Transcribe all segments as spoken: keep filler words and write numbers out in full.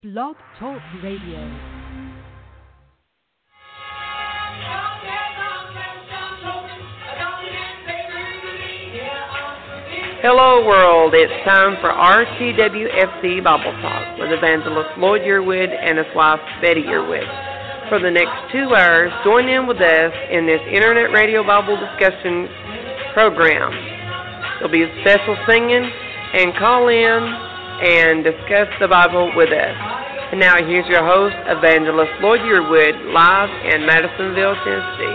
Blog Talk Radio. Hello world, it's time for R T W F C Bible Talk with Evangelist Lloyd Yearwood and his wife Betty Yearwood. For the next two hours, join in with us in this Internet Radio Bible discussion program. There'll be special singing and call in and discuss the Bible with us. And now here's your host, Evangelist Lloyd Yearwood, live in Madisonville, Tennessee.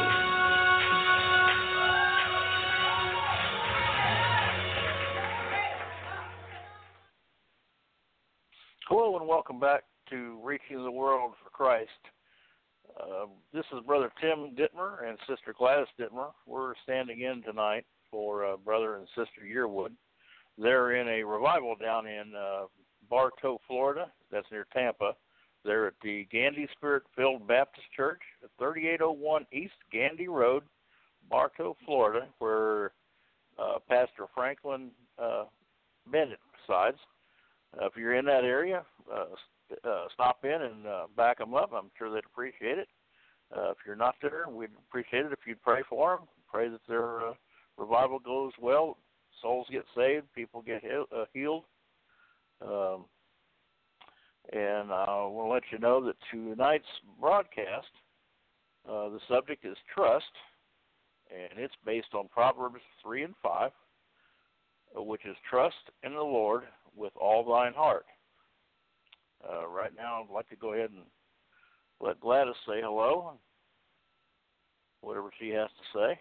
Hello and welcome back to Reaching the World for Christ. Uh, this is Brother Tim Dittmer and Sister Gladys Dittmer. We're standing in tonight for uh, Brother and Sister Yearwood. They're in a revival down in uh, Bartow, Florida. That's near Tampa. They're at the Gandy Spirit-Filled Baptist Church at thirty-eight oh one East Gandy Road, Bartow, Florida, where uh, Pastor Franklin uh, Bennett resides. Uh, if you're in that area, uh, uh, stop in and uh, back them up. I'm sure they'd appreciate it. Uh, if you're not there, we'd appreciate it if you'd pray for them. Pray that their uh, revival goes well, souls get saved, people get he- uh, healed. Um, and I want to let you know that tonight's broadcast, uh, the subject is trust, and it's based on Proverbs three and five, uh, which is trust in the Lord with all thine heart. Uh, right now, I'd like to go ahead and let Gladys say hello, whatever she has to say.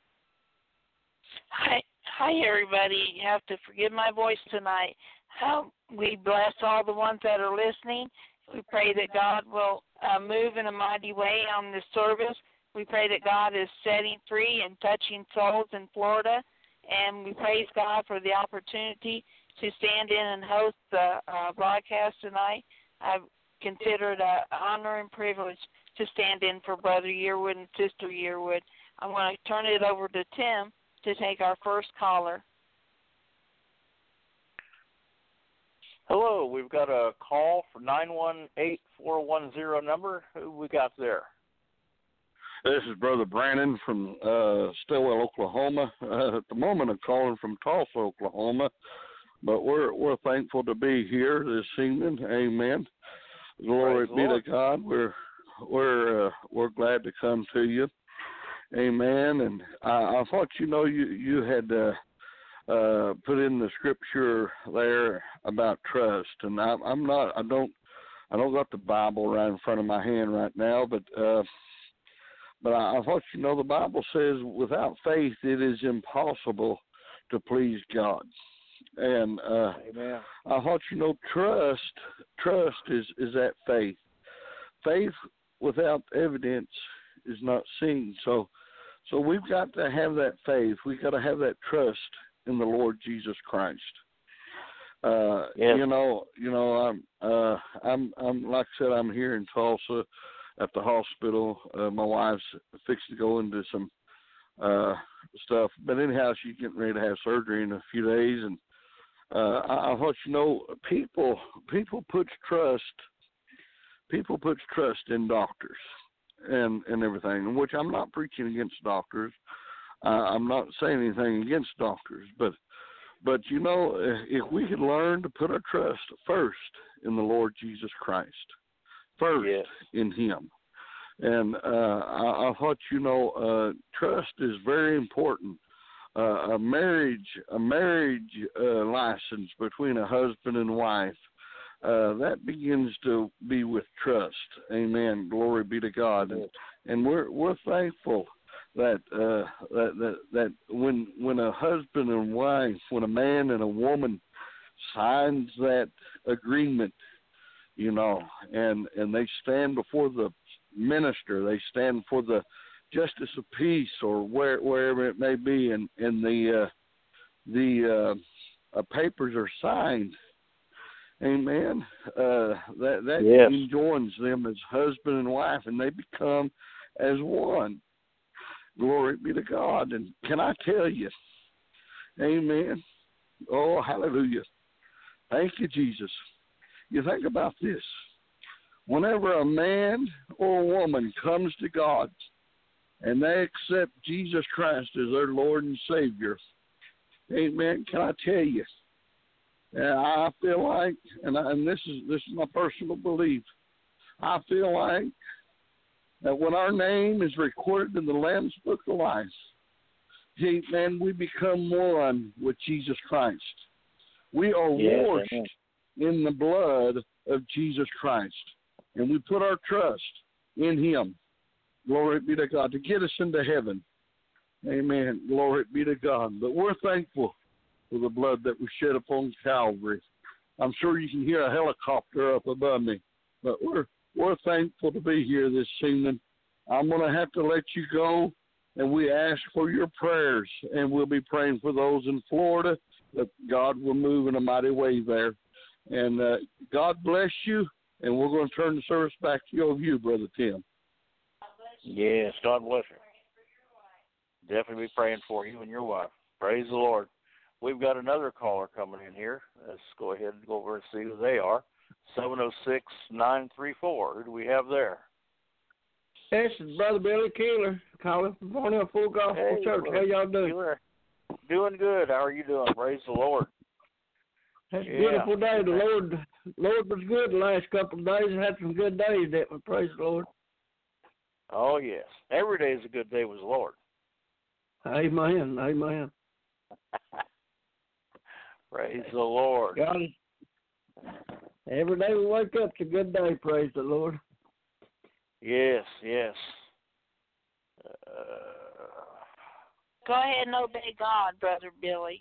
Hi, hi, everybody. You have to forgive my voice tonight. How we bless all the ones that are listening. We pray that God will uh, move in a mighty way on this service. We pray that God is setting free and touching souls in Florida, and we praise God for the opportunity to stand in and host the uh, broadcast tonight. I consider it an honor and privilege to stand in for Brother Yearwood and Sister Yearwood. I'm going to turn it over to Tim to take our first caller. Hello, we've got a call for nine one eight, four one zero number. Who we got there? This is Brother Brandon from uh, Stillwell, Oklahoma. Uh, at the moment, I'm calling from Tulsa, Oklahoma, but we're we're thankful to be here this evening. Amen. Glory Praise be Lord. to God. We're we're uh, we're glad to come to you. Amen. And I, I thought you know you you had uh, uh, put in the scripture there about trust, and I, I'm not. I don't. I don't got the Bible right in front of my hand right now, but. Uh, But I, I thought, you know, the Bible says without faith it is impossible to please God. And uh, Amen. I thought, you know, trust, trust is, is that faith. Faith without evidence is not seen. So so we've got to have that faith. We've got to have that trust in the Lord Jesus Christ. Uh, yes. You know, you know, I'm, uh, I'm, I'm, like I said, I'm here in Tulsa at the hospital. Uh, my wife's fixed to go into some uh, stuff. But anyhow, she's getting ready to have surgery in a few days. And uh, I, I thought, you know, people people put trust, people put trust in doctors and, and everything, which I'm not preaching against doctors. Uh, I'm not saying anything against doctors. But, but you know, if we could learn to put our trust first in the Lord Jesus Christ, first yes. in him. And uh, I, I thought, you know, uh, trust is very important. Uh, a marriage, a marriage uh, license between a husband and wife, uh, that begins to be with trust. Amen. Glory be to God. And, and we're we're thankful that uh, that that that when when a husband and wife, when a man and a woman signs that agreement, you know, and, and they stand before the minister, they stand for the justice of peace or where, wherever it may be, and, and the uh, the uh, uh, papers are signed. Amen. Uh, that that yes. joins them as husband and wife, and they become as one. Glory be to God. And can I tell you, amen. Oh, hallelujah. Thank you, Jesus. You think about this. whenever a man or a woman comes to God and they accept Jesus Christ as their Lord and Savior, amen, can I tell you, and I feel like, and, I, and this is this is my personal belief, I feel like that when our name is recorded in the Lamb's Book of Life, amen, we become one with Jesus Christ. We are yes, washed amen. in the blood of Jesus Christ, and we put our trust in Him. Glory be to God, to get us into heaven. Amen. Glory be to God. But we're thankful for the blood that was shed upon Calvary. I'm sure you can hear a helicopter up above me, but we're we're thankful to be here this evening. I'm going to have to let you go, and we ask for your prayers, and we'll be praying for those in Florida that God will move in a mighty way there. And uh, God bless you, and we're going to turn the service back to you, you Brother Tim. Yes, God bless you. Definitely be praying for you and your wife. Praise the Lord. We've got another caller coming in here. Let's go ahead and go over and see who they are. seven oh six, nine three four. Who do we have there? This is Brother Billy Keeler calling from Borneo Full Gospel Hey, Church. How y'all doing? Keeler. Doing good. How are you doing? Praise the Lord. It's Yeah. a beautiful day. The Lord Lord was good the last couple of days. Had some good days, didn't we? Praise the Lord. Oh, yes. Every day is a good day with the Lord. Amen. Amen. Praise the Lord. God, every day we wake up, it's a good day. Praise the Lord. Yes, yes. Uh, Go ahead and obey God, Brother Billy.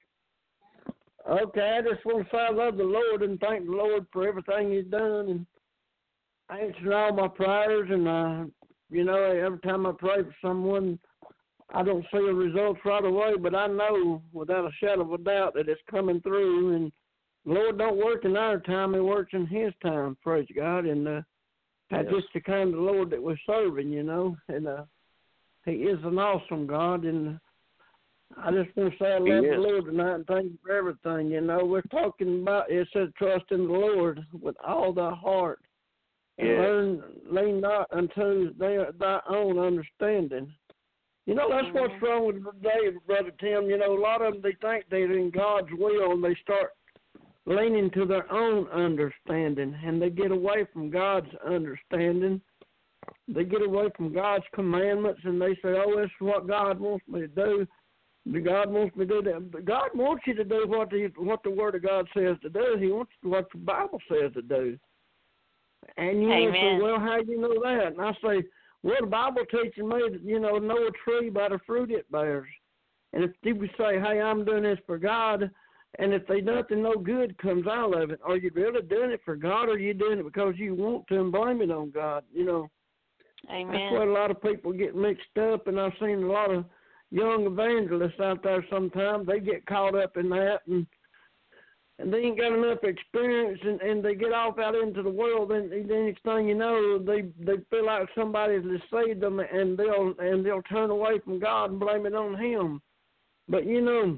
Okay, I just want to say I love the Lord and thank the Lord for everything He's done and answering all my prayers. And, uh, you know, every time I pray for someone, I don't see the results right away, but I know without a shadow of a doubt that it's coming through. And the Lord don't work in our time, He works in His time, praise God. And uh, that's yes. just the kind of Lord that we're serving, you know. And uh, He is an awesome God. And I just want to say I love the Lord tonight and thank you for everything. You know, we're talking about, it says trust in the Lord with all thy heart. And yes. learn, lean not unto their, thy own understanding. You know, that's what's wrong with today, Brother Tim. You know, a lot of them, they think they're in God's will, and they start leaning to their own understanding, and they get away from God's understanding. They get away from God's commandments, and they say, oh, this is what God wants me to do. God wants me to do that. But God wants you to do what the, what the Word of God says to do. He wants what the Bible says to do. And you know, say, well, how do you know that? And I say, well, the Bible teaches me that, you know, know a tree by the fruit it bears. And if people say, hey, I'm doing this for God, and if they nothing no good comes out of it, are you really doing it for God, or are you doing it because you want to and blame it on God? You know, Amen. That's where a lot of people get mixed up, and I've seen a lot of young evangelists out there sometimes. They get caught up in that, and and they ain't got enough experience, and, and they get off out into the world, and the next thing you know, they they feel like somebody's deceived them, and they'll and they'll turn away from God and blame it on Him. But you know,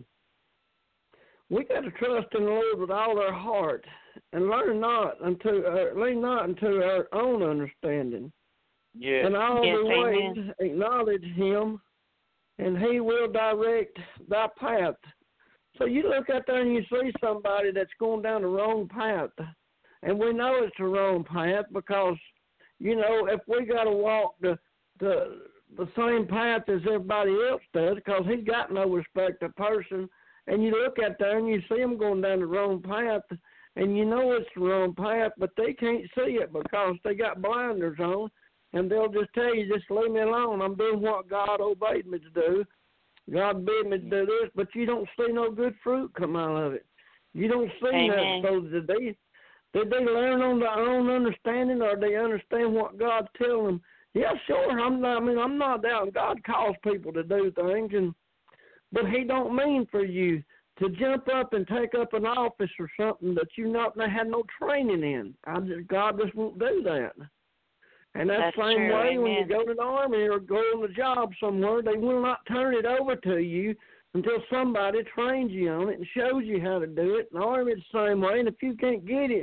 we got to trust in the Lord with all our heart, and learn not unto uh, lean not unto our own understanding. Yes. In all yes, the ways amen. acknowledge Him, and He will direct thy path. So you look out there and you see somebody that's going down the wrong path, and we know it's the wrong path because, you know, if we got to walk the, the the same path as everybody else does, because He's got no respect of person, and you look out there and you see them going down the wrong path, and you know it's the wrong path, but they can't see it because they got blinders on, and they'll just tell you, just leave me alone. I'm doing what God obeyed me to do. God bid me to do this, but you don't see no good fruit come out of it. You don't see Amen. that. So did they, did they learn on their own understanding, or they understand what God's telling them? Yeah, sure. I'm not, I mean, I'm not doubting God calls people to do things, and but He don't mean for you to jump up and take up an office or something that you not had no training in. I just, God just won't do that. And that's, That's the same true, way amen. when you go to the Army or go on a job somewhere, they will not turn it over to you until somebody trains you on it and shows you how to do it. And the Army is the same way, and if you can't get it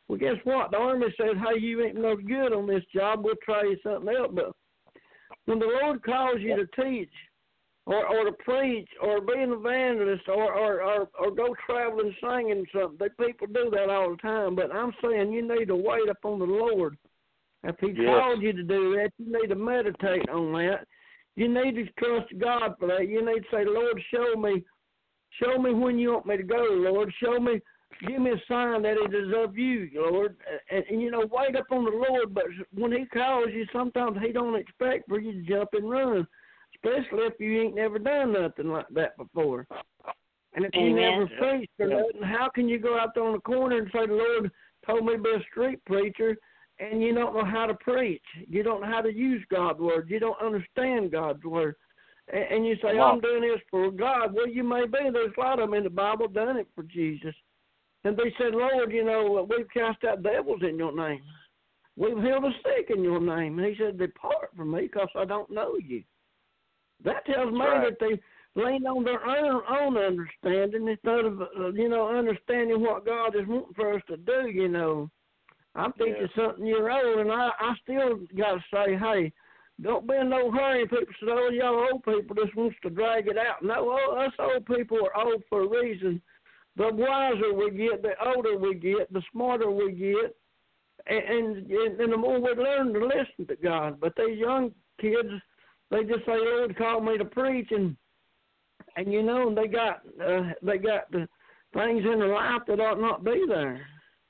Well, guess what? The Army said, hey, you ain't no good on this job. We'll try you something else. But when the Lord calls you to teach or, or to preach or be an evangelist or, or, or, or go traveling singing something, they, people do that all the time. But I'm saying you need to wait upon the Lord. If he yes. called you to do that, you need to meditate on that. You need to trust God for that. You need to say, Lord, show me, show me when you want me to go, Lord. Show me. Give me a sign that it is of you, Lord. And, and, you know, wait up on the Lord, but when he calls you, sometimes he don't expect for you to jump and run, especially if you ain't never done nothing like that before. And if you Amen. never preached or Yeah. nothing, how can you go out there on the corner and say, the Lord told me to be a street preacher, and you don't know how to preach? You don't know how to use God's word. You don't understand God's word. And, and you say, oh, I'm doing this for God. Well, you may be. There's a lot of them in the Bible done it for Jesus. And they said, Lord, you know, we've cast out devils in your name. We've healed the sick in your name. And he said, depart from me because I don't know you. That tells me right. that they lean on their own, own understanding instead of, uh, you know, understanding what God is wanting for us to do, you know. I'm teaching yes. something year old, and I, I still got to say, hey, don't be in no hurry. People say, oh, y'all old people just wants to drag it out. No, us old people are old for a reason. The wiser we get, the older we get, the smarter we get, and, and, and the more we learn to listen to God. But these young kids, they just say, Lord, call me to preach, and and you know they got uh, they got the things in their life that ought not be there.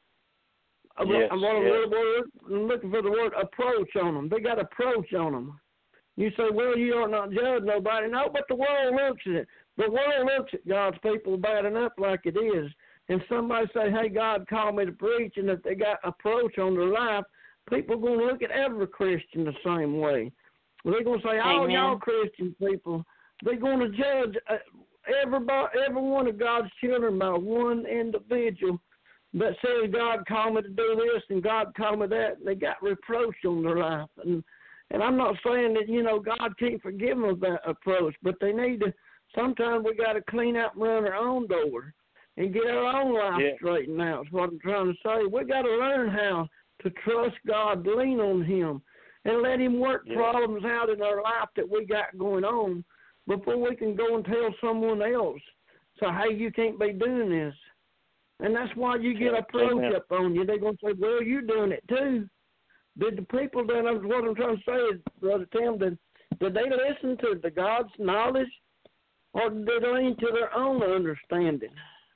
Yes, I'm, I'm, yes. I'm looking for the word approach on them. They got approach on them. You say, well, you ought not judge nobody. No, but the world looks at it. The world looks at God's people bad enough like it is. And somebody say, hey, God called me to preach, and if they got approach on their life, people are going to look at every Christian the same way. Well, they're going to say, oh, Amen. y'all Christian people. They're going to judge everybody, every one of God's children by one individual that says God called me to do this and God called me that. And they got reproach on their life. And, and I'm not saying that, you know, God can't forgive them of that approach, but they need to. Sometimes we got to clean out and run our own door and get our own life yeah. straightened out is what I'm trying to say. We got to learn how to trust God, lean on him, and let him work yeah. problems out in our life that we got going on before we can go and tell someone else. So, hey, you can't be doing this. And that's why you get a approach up on you. They're going to say, well, you're doing it too. Did the people that, what I'm trying to say is, Brother Tim, did, did they listen to the God's knowledge? Or did they lean to their own understanding?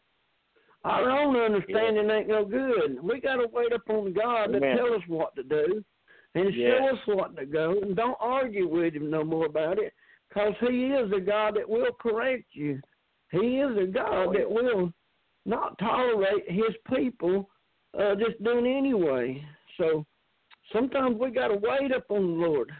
Our own understanding yeah. ain't no good. We got to wait upon God Amen. to tell us what to do and yes. show us what to go. And don't argue with him no more about it, because he is a God that will correct you. He is a God oh, that will not tolerate his people uh, just doing anyway. So sometimes we got to wait upon the Lord.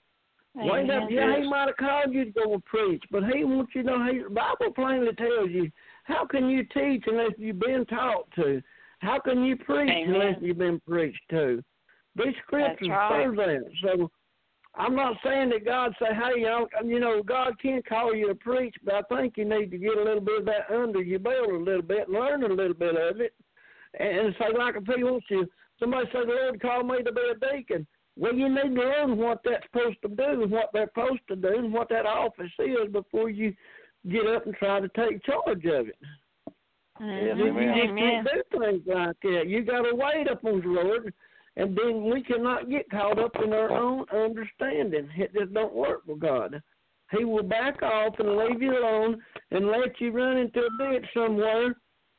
Wait up, yeah, he might have called you to go and preach, but he wants you to know, he, the Bible plainly tells you, how can you teach unless you've been taught to? How can you preach Amen. unless you've been preached to? These scriptures right. say that. So I'm not saying that God say, hey, you know, God can call you to preach, but I think you need to get a little bit of that under your belt a little bit, learn a little bit of it, and say, like if he wants you, somebody say, the Lord called me to be a deacon. Well, you need to learn what that's supposed to do and what they're supposed to do and what that office is before you get up and try to take charge of it. Mm-hmm. You, you just Amen. can't do things like that. You got to wait upon the Lord, and then we cannot get caught up in our own understanding. It just don't work with God. He will back off and leave you alone and let you run into a ditch somewhere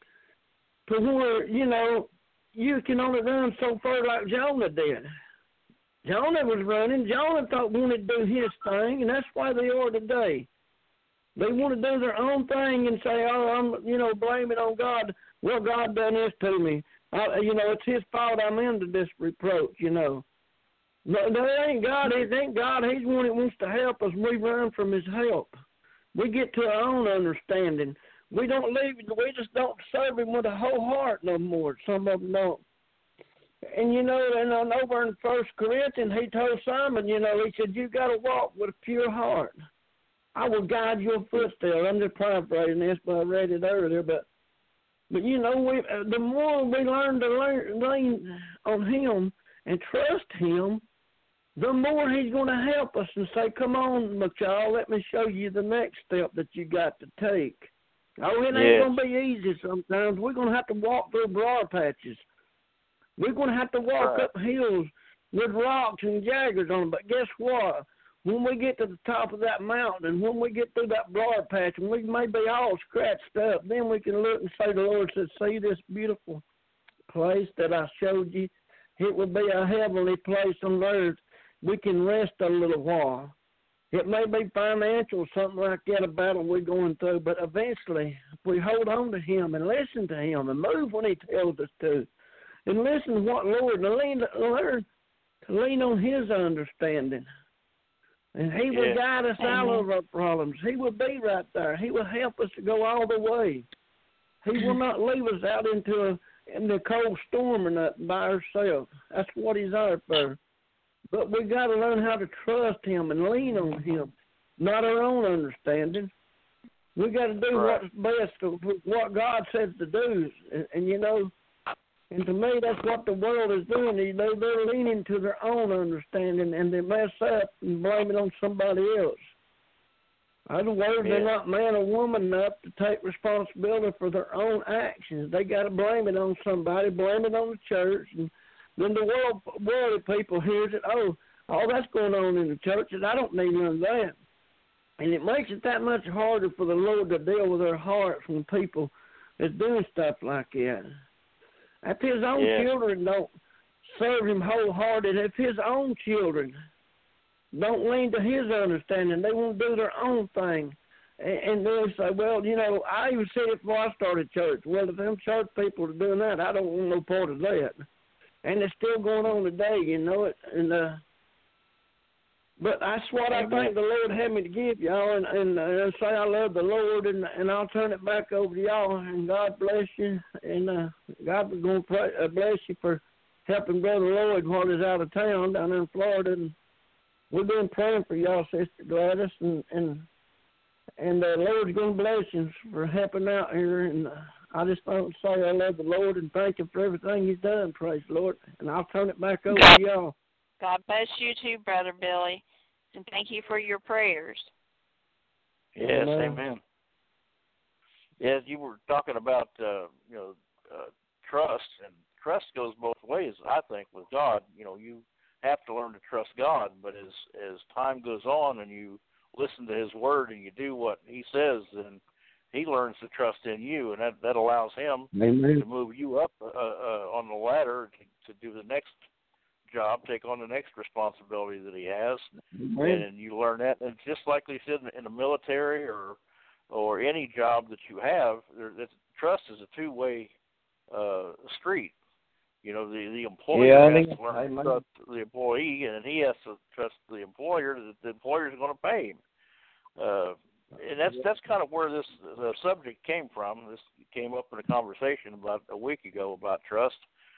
to where, you know, you can only run so far like Jonah did. Jonah was running. Jonah thought wanted to do his thing, and that's why they are today. They want to do their own thing and say, oh, I'm, you know, blame it on God. Well, God done this to me. I, you know, it's his fault I'm into this reproach, you know. No, no, it ain't God. It ain't God. He's one that wants to help us. We run from his help. We get to our own understanding. We don't leave. We just don't serve him with a whole heart no more. Some of them don't. And, you know, and on over in First Corinthians, he told Simon, you know, he said, you got to walk with a pure heart. I will guide your footsteps. I'm just paraphrasing this, but I read it earlier. But But, you know, we uh, the more we learn to learn, lean on him and trust him, the more he's going to help us and say, come on, my child, let me show you the next step that you got to take. Oh, it ain't yes. going to be easy sometimes. We're going to have to walk through briar patches. We're going to have to walk right. up hills with rocks and jaggers on them. But guess what? When we get to the top of that mountain and when we get through that briar patch and we may be all scratched up, then we can look and say, the Lord said, see this beautiful place that I showed you? It will be a heavenly place on earth. We can rest a little while. It may be financial, something like that, a battle we're going through, but eventually, if we hold on to him and listen to him and move when he tells us to, and listen to what Lord, and lean, learn to lean on his understanding, and he will yeah. guide us Amen. out of our problems. He will be right there. He will help us to go all the way. He will not leave us out into a in the cold storm or nothing by ourselves. That's what he's there for. But we got to learn how to trust him and lean on him, not our own understanding. We got to do right. what's best, to, what God says to do. And, and, you know, and to me, that's what the world is doing. They, they're leaning to their own understanding, and they mess up and blame it on somebody else. In other words, yeah. they're not man or woman enough to take responsibility for their own actions. They got to blame it on somebody, blame it on the church, and then the world, worldly people hears it, oh, all that's going on in the church, and I don't need none of that. And it makes it that much harder for the Lord to deal with their hearts when people is doing stuff like that. If his own yeah. children don't serve him wholehearted, if his own children don't lean to his understanding, they won't do their own thing. And, and they'll say, well, you know, I even said it before I started church. Well, if them church people are doing that, I don't want no part of that. And it's still going on today, you know it. And uh, but that's what Amen. I think the Lord had me to give y'all, and, and uh, say I love the Lord, and and I'll turn it back over to y'all. And God bless you, and uh, God is going to pray, uh, bless you for helping Brother Lloyd while he's out of town down in Florida. And we've been praying for y'all, Sister Gladys, and and and the uh, Lord's going to bless you for helping out here. And uh, I just want to say I love the Lord and thank him for everything he's done. Praise the Lord. And I'll turn it back over God, to y'all. God bless you too, Brother Billy, and thank you for your prayers. Yes, Amen. amen. Yes, you were talking about uh, you know uh, trust, and trust goes both ways. I think with God, you know, you have to learn to trust God, but as as time goes on and you listen to His Word and you do what He says, then He learns to trust in you, and that, that allows Him Amen. to move you up uh, uh, on the ladder to, to do the next job, take on the next responsibility that He has, Amen. and you learn that. And just like they said in the military or or any job that you have, there, that's, trust is a two-way uh, street. You know, the, the employer yeah, has I to learn Amen. to trust the employee, and he has to trust the employer that the employer is going to pay him. Uh, and that's that's kind of where this the subject came from. This came up in a conversation about a week ago about trust,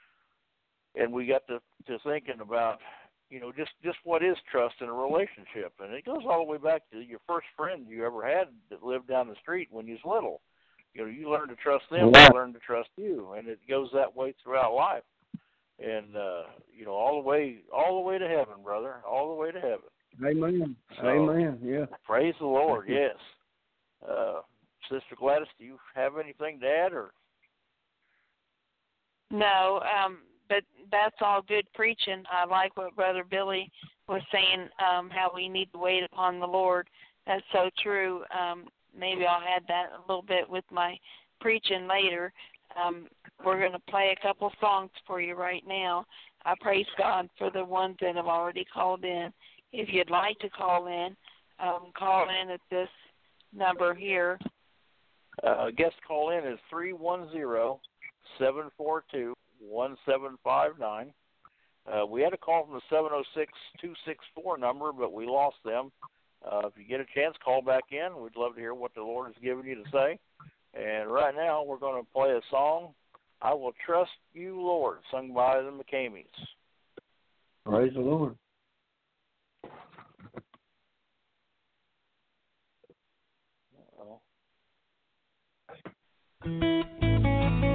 and we got to, to thinking about, you know, just, just what is trust in a relationship. And it goes all the way back to your first friend you ever had that lived down the street when you was little. You know, you learn to trust them, Yeah. they learn to trust you, and it goes that way throughout life. And uh, you know, all the way, all the way to heaven, brother, all the way to heaven. Amen. So, Amen. Yeah. Praise the Lord. Yes. Uh, Sister Gladys, do you have anything to add, or? No, um, but that's all good preaching. I like what Brother Billy was saying, um, how we need to wait upon the Lord. That's so true. Um, maybe I'll add that a little bit with my preaching later. Um, we're going to play a couple songs for you right now. I praise God for the ones that have already called in. If you'd like to call in, um, call in at this number here. Uh, guest call in is three one zero, seven four two, one seven five nine. Uh, we had a call from the seven oh six, two six four number, but we lost them. Uh, if you get a chance, call back in. We'd love to hear what the Lord has given you to say. And right now, we're going to play a song, I Will Trust You, Lord, sung by the McCamies. Praise the Lord. Uh-oh.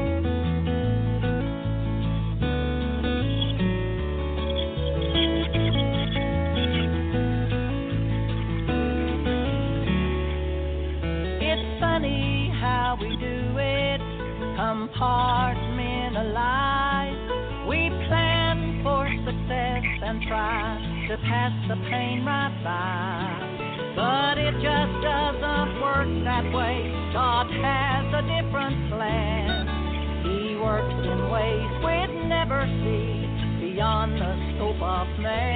to pass the pain right by, but it just doesn't work that way. God has a different plan. He works in ways we'd never see, beyond the scope of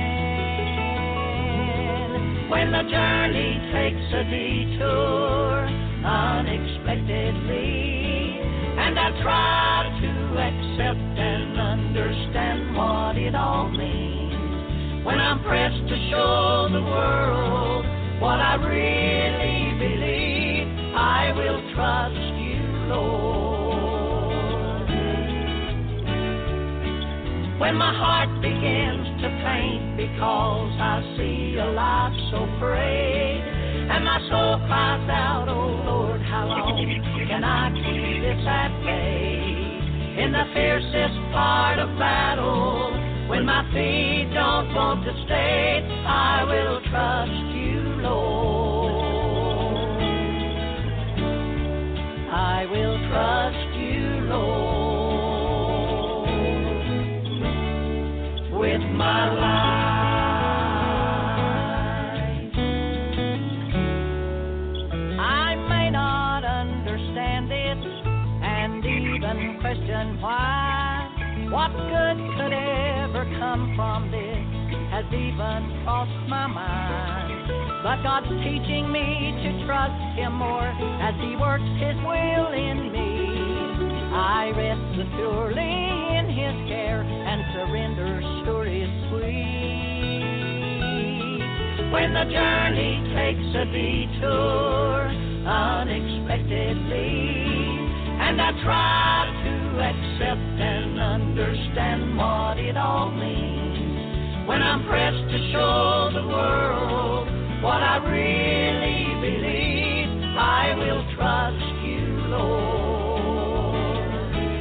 man. When the journey takes a detour unexpectedly, and I try to accept and understand what it all means, when I'm pressed to show the world what I really believe, I will trust you, Lord. When my heart begins to faint because I see a life so frayed, and my soul cries out, oh Lord, how long can I keep this at bay? In the fiercest part of battle, when my feet don't want to stay, I will trust you, Lord. I will trust you, Lord, with my life. I may not understand it and even question why. What good could ever come from this has even crossed my mind. But God's teaching me to trust Him more as He works His will in me. I rest securely in His care, and surrender sure is sweet. When the journey takes a detour unexpectedly, and I try to accept and understand what it all means, when I'm pressed to show the world what I really believe, I will trust you, Lord.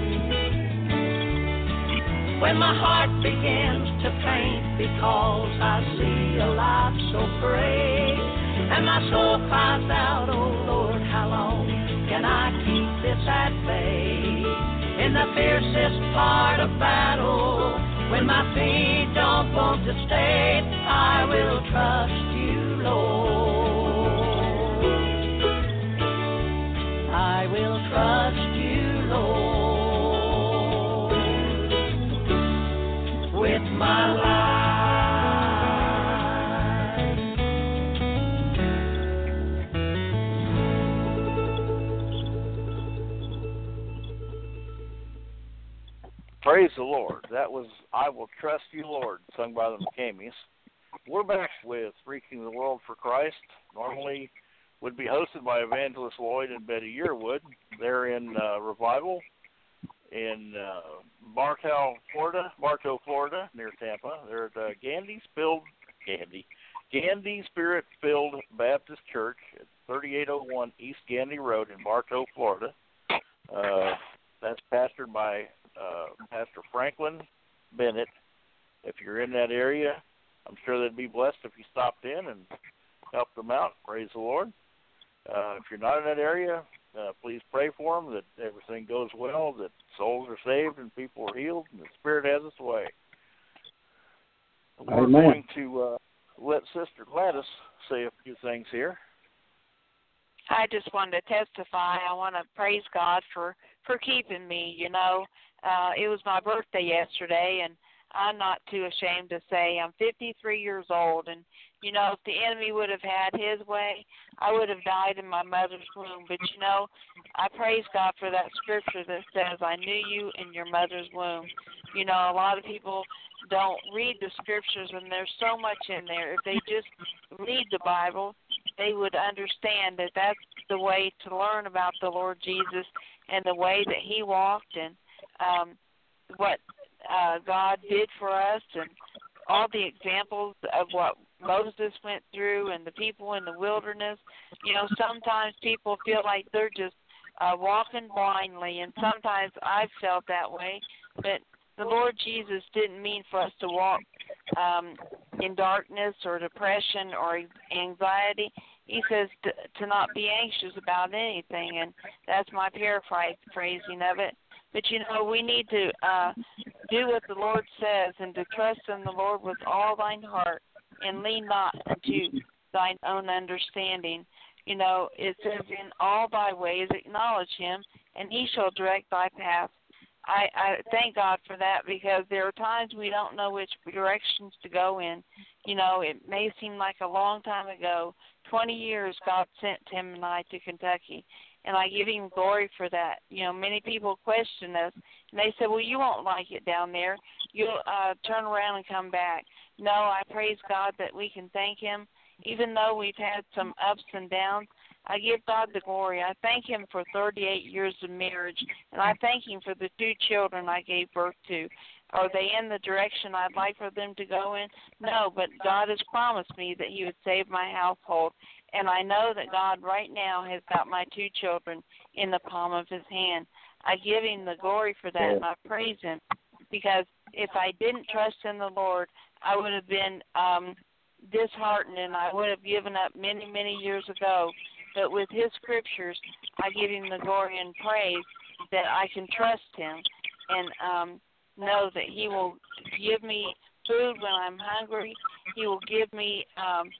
When my heart begins to faint because I see a life so frayed, and my soul cries out, oh Lord, how long can I keep this at bay? In the fiercest part of battle, when my feet don't want to stay, I will trust you, Lord. I will trust you, Lord, with my life. Praise the Lord. That was I Will Trust You, Lord, sung by the McCamies. We're back with Reaching the World for Christ. Normally would be hosted by Evangelist Lloyd and Betty Yearwood. They're in uh, Revival in uh, Bartow, Florida, Bartow, Florida, near Tampa. They're at uh, Gandy Spilled, Gandy, Gandy Spirit-Filled Baptist Church at thirty-eight oh one East Gandy Road in Bartow, Florida. Uh, that's pastored by Uh, Pastor Franklin Bennett. If you're in that area, I'm sure they'd be blessed if you stopped in and helped them out. Praise the Lord. Uh, if you're not in that area, uh, please pray for them that everything goes well, that souls are saved and people are healed, and the Spirit has its way. We're Amen. going to uh, let Sister Gladys say a few things here. I just wanted to testify. I want to praise God for, for keeping me, you know. Uh, it was my birthday yesterday, and I'm not too ashamed to say I'm fifty-three years old. And, you know, if the enemy would have had his way, I would have died in my mother's womb. But, you know, I praise God for that scripture that says, I knew you in your mother's womb. You know, a lot of people don't read the scriptures, and there's so much in there. If they just read the Bible, they would understand that that's the way to learn about the Lord Jesus and the way that he walked, and um, what uh, God did for us, and all the examples of what Moses went through and the people in the wilderness. You know, sometimes people feel like they're just uh, walking blindly, and sometimes I've felt that way, but the Lord Jesus didn't mean for us to walk um, in darkness or depression or anxiety. He says to, to not be anxious about anything, and that's my paraphrasing of it. But, you know, we need to uh, do what the Lord says and to trust in the Lord with all thine heart and lean not unto thine own understanding. You know, it says, in all thy ways acknowledge him, and he shall direct thy path. I, I thank God for that, because there are times we don't know which directions to go in. You know, it may seem like a long time ago, twenty years God sent Tim and I to Kentucky, and I give him glory for that. You know, many people question us, and they say, well, you won't like it down there. You'll uh, turn around and come back. No, I praise God that we can thank him. Even though we've had some ups and downs, I give God the glory. I thank him for thirty-eight years of marriage, and I thank him for the two children I gave birth to. Are they in the direction I'd like for them to go in? No, but God has promised me that he would save my household, and I know that God right now has got my two children in the palm of his hand. I give him the glory for that, and I praise him, because if I didn't trust in the Lord, I would have been um, disheartened, and I would have given up many, many years ago. But with his scriptures, I give him the glory and praise that I can trust him and um, know that he will give me food when I'm hungry. He will give me um,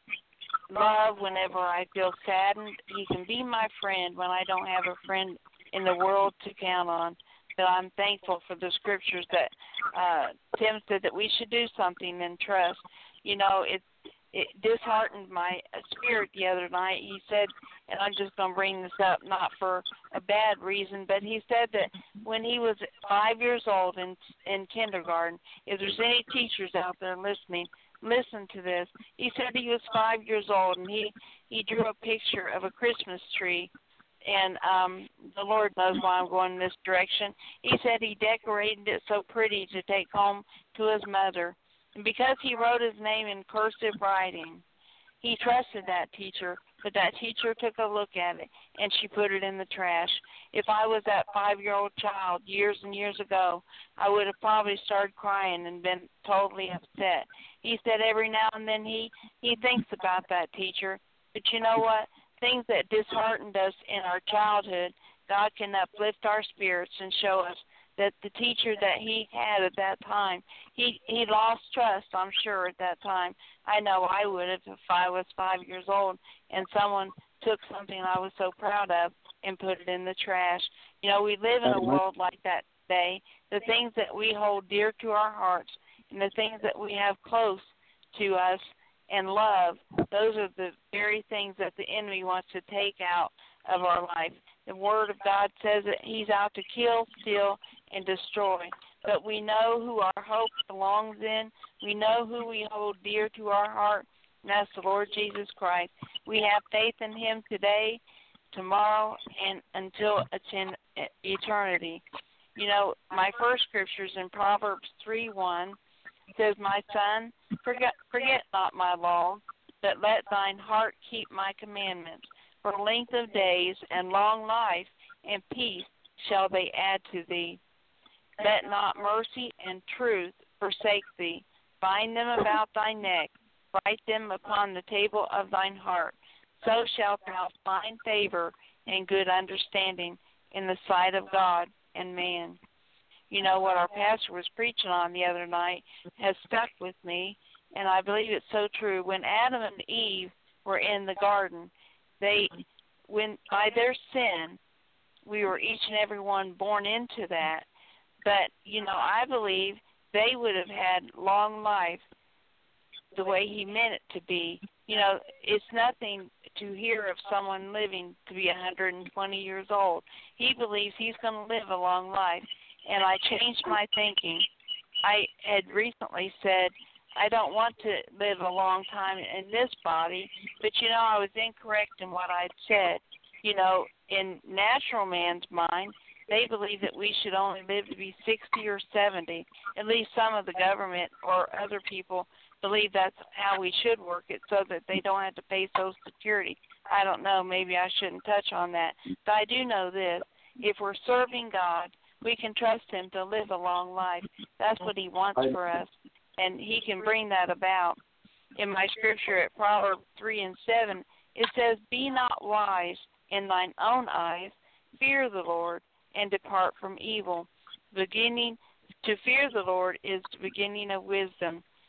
love whenever I feel saddened. He can be my friend when I don't have a friend in the world to count on. But I'm thankful for the scriptures that uh, Tim said that we should do something and trust. You know, it, it disheartened my spirit the other night. He said, and I'm just going to bring this up, not for a bad reason, but he said that when he was five years old in in kindergarten, if there's any teachers out there listening, listen to this. He said he was five years old, and he, he drew a picture of a Christmas tree. And um, the Lord knows why I'm going in this direction. He said he decorated it so pretty to take home to his mother. And because he wrote his name in cursive writing, he trusted that teacher, but that teacher took a look at it, and she put it in the trash. If I was that five-year-old child years and years ago, I would have probably started crying and been totally upset. He said every now and then he, he thinks about that teacher. But you know what? Things that disheartened us in our childhood, God can uplift our spirits and show us that the teacher that he had at that time, he, he lost trust, I'm sure, at that time. I know I would have if I was five years old and someone took something I was so proud of and put it in the trash. You know, we live in a world like that today. The things that we hold dear to our hearts and the things that we have close to us and love, those are the very things that the enemy wants to take out of our life. The Word of God says that he's out to kill, steal, and destroy. But we know who our hope belongs in. We know who we hold dear to our heart, and that's the Lord Jesus Christ. We have faith in him today, tomorrow, and until eternity. You know, my first scripture is in Proverbs three one. It says, my son, forget, forget not my law, but let thine heart keep my commandments. For length of days and long life and peace shall they add to thee. Let not mercy and truth forsake thee. Bind them about thy neck. Write them upon the table of thine heart. So shalt thou find favor and good understanding in the sight of God and man. You know, what our pastor was preaching on the other night has stuck with me, and I believe it's so true. When Adam and Eve were in the garden, they, when by their sin, we were each and every one born into that. But, you know, I believe they would have had long life the way he meant it to be. You know, it's nothing to hear of someone living to be one hundred twenty years old. He believes he's going to live a long life. And I changed my thinking. I had recently said, I don't want to live a long time in this body, but, you know, I was incorrect in what I'd said. You know, in natural man's mind, they believe that we should only live to be sixty or seventy. At least some of the government or other people believe that's how we should work it so that they don't have to pay Social Security. I don't know. Maybe I shouldn't touch on that. But I do know this. If we're serving God, we can trust him to live a long life. That's what he wants for us, and he can bring that about. In my scripture at Proverbs three and seven, it says, be not wise in thine own eyes, fear the Lord, and depart from evil. Beginning to fear the Lord is the beginning of wisdom.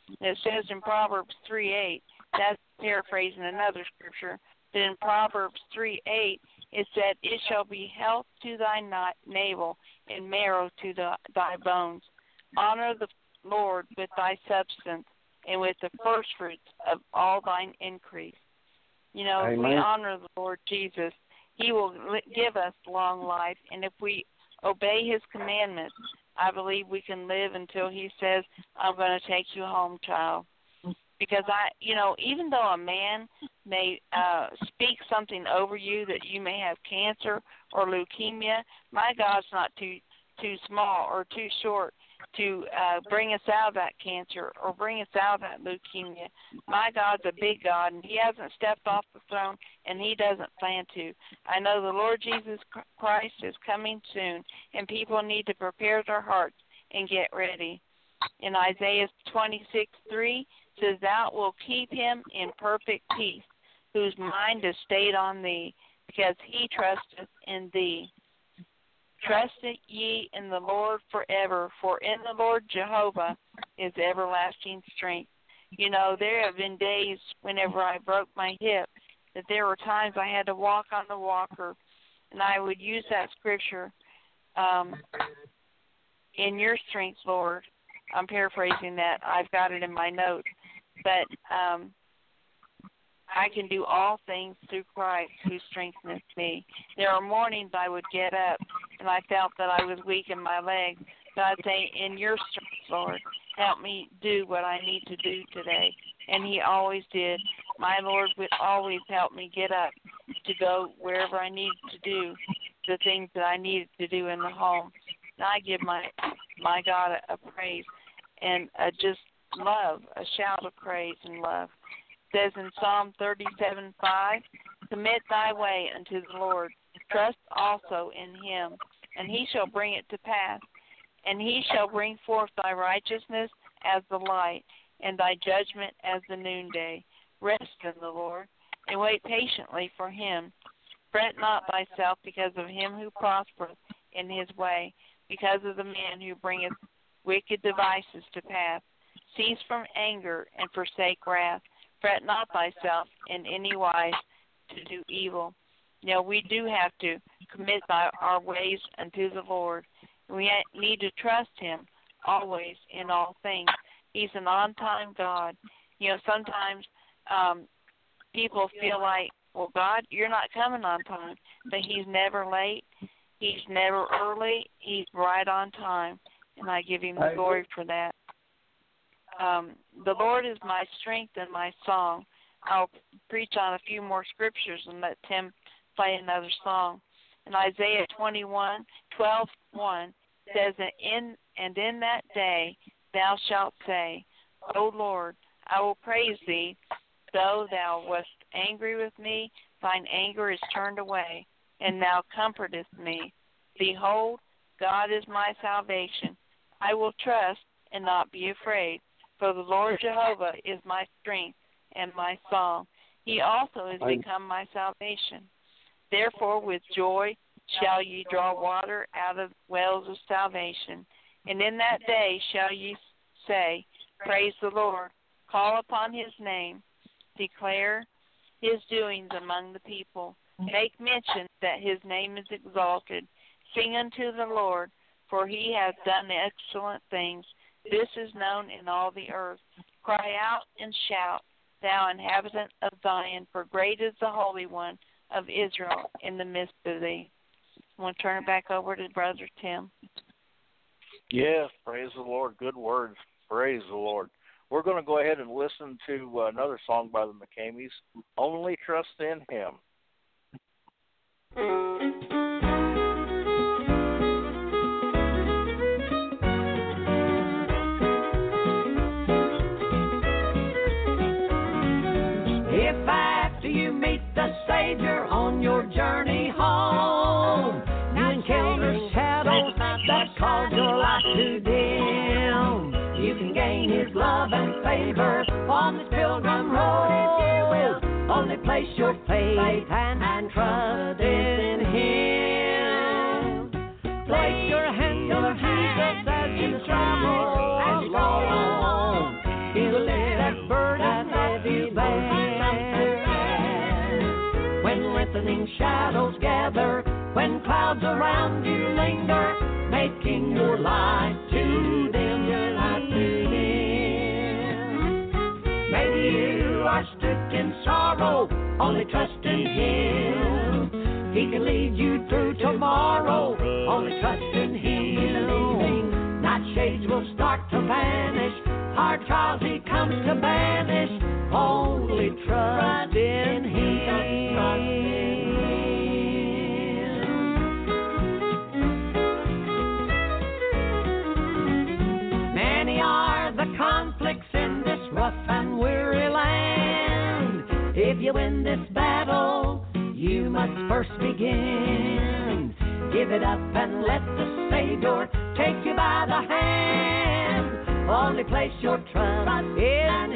It says in Proverbs three eight, that's paraphrasing another scripture, but in Proverbs three eight, it said, it shall be health to thy navel and marrow to the, thy bones. Honor the Lord with thy substance and with the first fruits of all thine increase. You know, Amen. if we honor the Lord Jesus, he will give us long life, and if we obey his commandments, I believe we can live until he says, I'm going to take you home, child. Because, I, you know, even though a man may uh, speak something over you that you may have cancer or leukemia, my God's not too too small or too short to uh, bring us out of that cancer or bring us out of that leukemia. My God's a big God, and he hasn't stepped off the throne, and he doesn't plan to. I know the Lord Jesus Christ is coming soon, and people need to prepare their hearts and get ready. In Isaiah twenty-six three, says, thou wilt keep him in perfect peace, whose mind is stayed on thee, because he trusteth in thee. Trust ye in the Lord forever, for in the Lord Jehovah is everlasting strength. You know, there have been days whenever I broke my hip that there were times I had to walk on the walker, and I would use that scripture, um, in your strength, Lord. I'm paraphrasing that. I've got it in my notes. But um, I can do all things through Christ who strengthens me. There are mornings I would get up and I felt that I was weak in my legs. So I'd say, in your strength, Lord, help me do what I need to do today. And he always did. My Lord would always help me get up to go wherever I needed to do the things that I needed to do in the home. And I give my my God a, a praise and a just love, a shout of praise and love. It says in Psalm thirty-seven five, commit thy way unto the Lord, trust also in him, and he shall bring it to pass. And he shall bring forth thy righteousness as the light, and thy judgment as the noonday. Rest in the Lord, and wait patiently for him. Fret not thyself because of him who prospereth in his way, because of the man who bringeth wicked devices to pass. Cease from anger and forsake wrath. Fret not thyself in any wise to do evil. You know, we do have to commit our, our ways unto the Lord. We need to trust him always in all things. He's an on-time God. You know, sometimes um, people feel like, well, God, you're not coming on time. But he's never late. He's never early. He's right on time. And I give him the glory for that. Um, the Lord is my strength and my song. I'll preach on a few more scriptures and let Tim play another song. In Isaiah twenty-one twelve one says, that in, and in that day thou shalt say, O Lord, I will praise thee, though thou wast angry with me, thine anger is turned away, and thou comfortest me. Behold, God is my salvation. I will trust and not be afraid, for the Lord Jehovah is my strength and my song. He also is become my salvation. Therefore with joy shall ye draw water out of wells of salvation. And in that day shall ye say, praise the Lord, call upon his name, declare his doings among the people. Make mention that his name is exalted. Sing unto the Lord, for he hath done excellent things. This is known in all the earth. Cry out and shout, thou inhabitant of Zion, for great is the Holy One of Israel in the midst of thee. I want to turn it back over to Brother Tim. Yes, praise the Lord. Good words. Praise the Lord. We're going to go ahead and listen to another song by the McCameys, Only Trust in Him. If after you meet the Savior on your journey home, you encounter shadows that cause your life to dim, you can gain his love and favor on this pilgrim road. Only place your faith and, and trust in him. Place your hand in Jesus as you travel along. He'll lengthening shadows gather, when clouds around you linger, making your light to dim, your light to dim. Maybe you are stripped in sorrow, only trust in Him. He can lead you through tomorrow, only trust in Him. Night shades will start to vanish, hard trials He comes to banish, only trust in Him. Many are the conflicts in this rough and weary land. If you win this battle, you must first begin. Give it up and let the Savior take you by the hand. Only place your trust in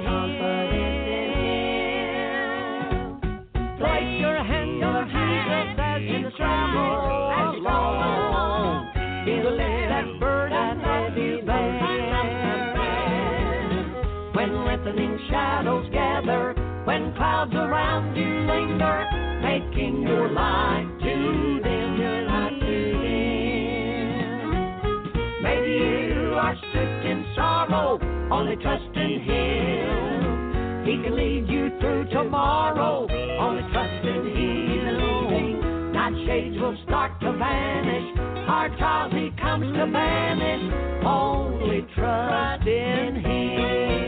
Him. Place your hand on Jesus as you travel along. He'll lift that burden that you bear. When lengthening shadows gather, when clouds around you linger, making your light to dim, your light to dim. Maybe you are stripped in sorrow, only trust in Him. He can lead you through tomorrow, only trust in Him. Night shades will start to vanish, hard trials He comes to banish, only trust in Him.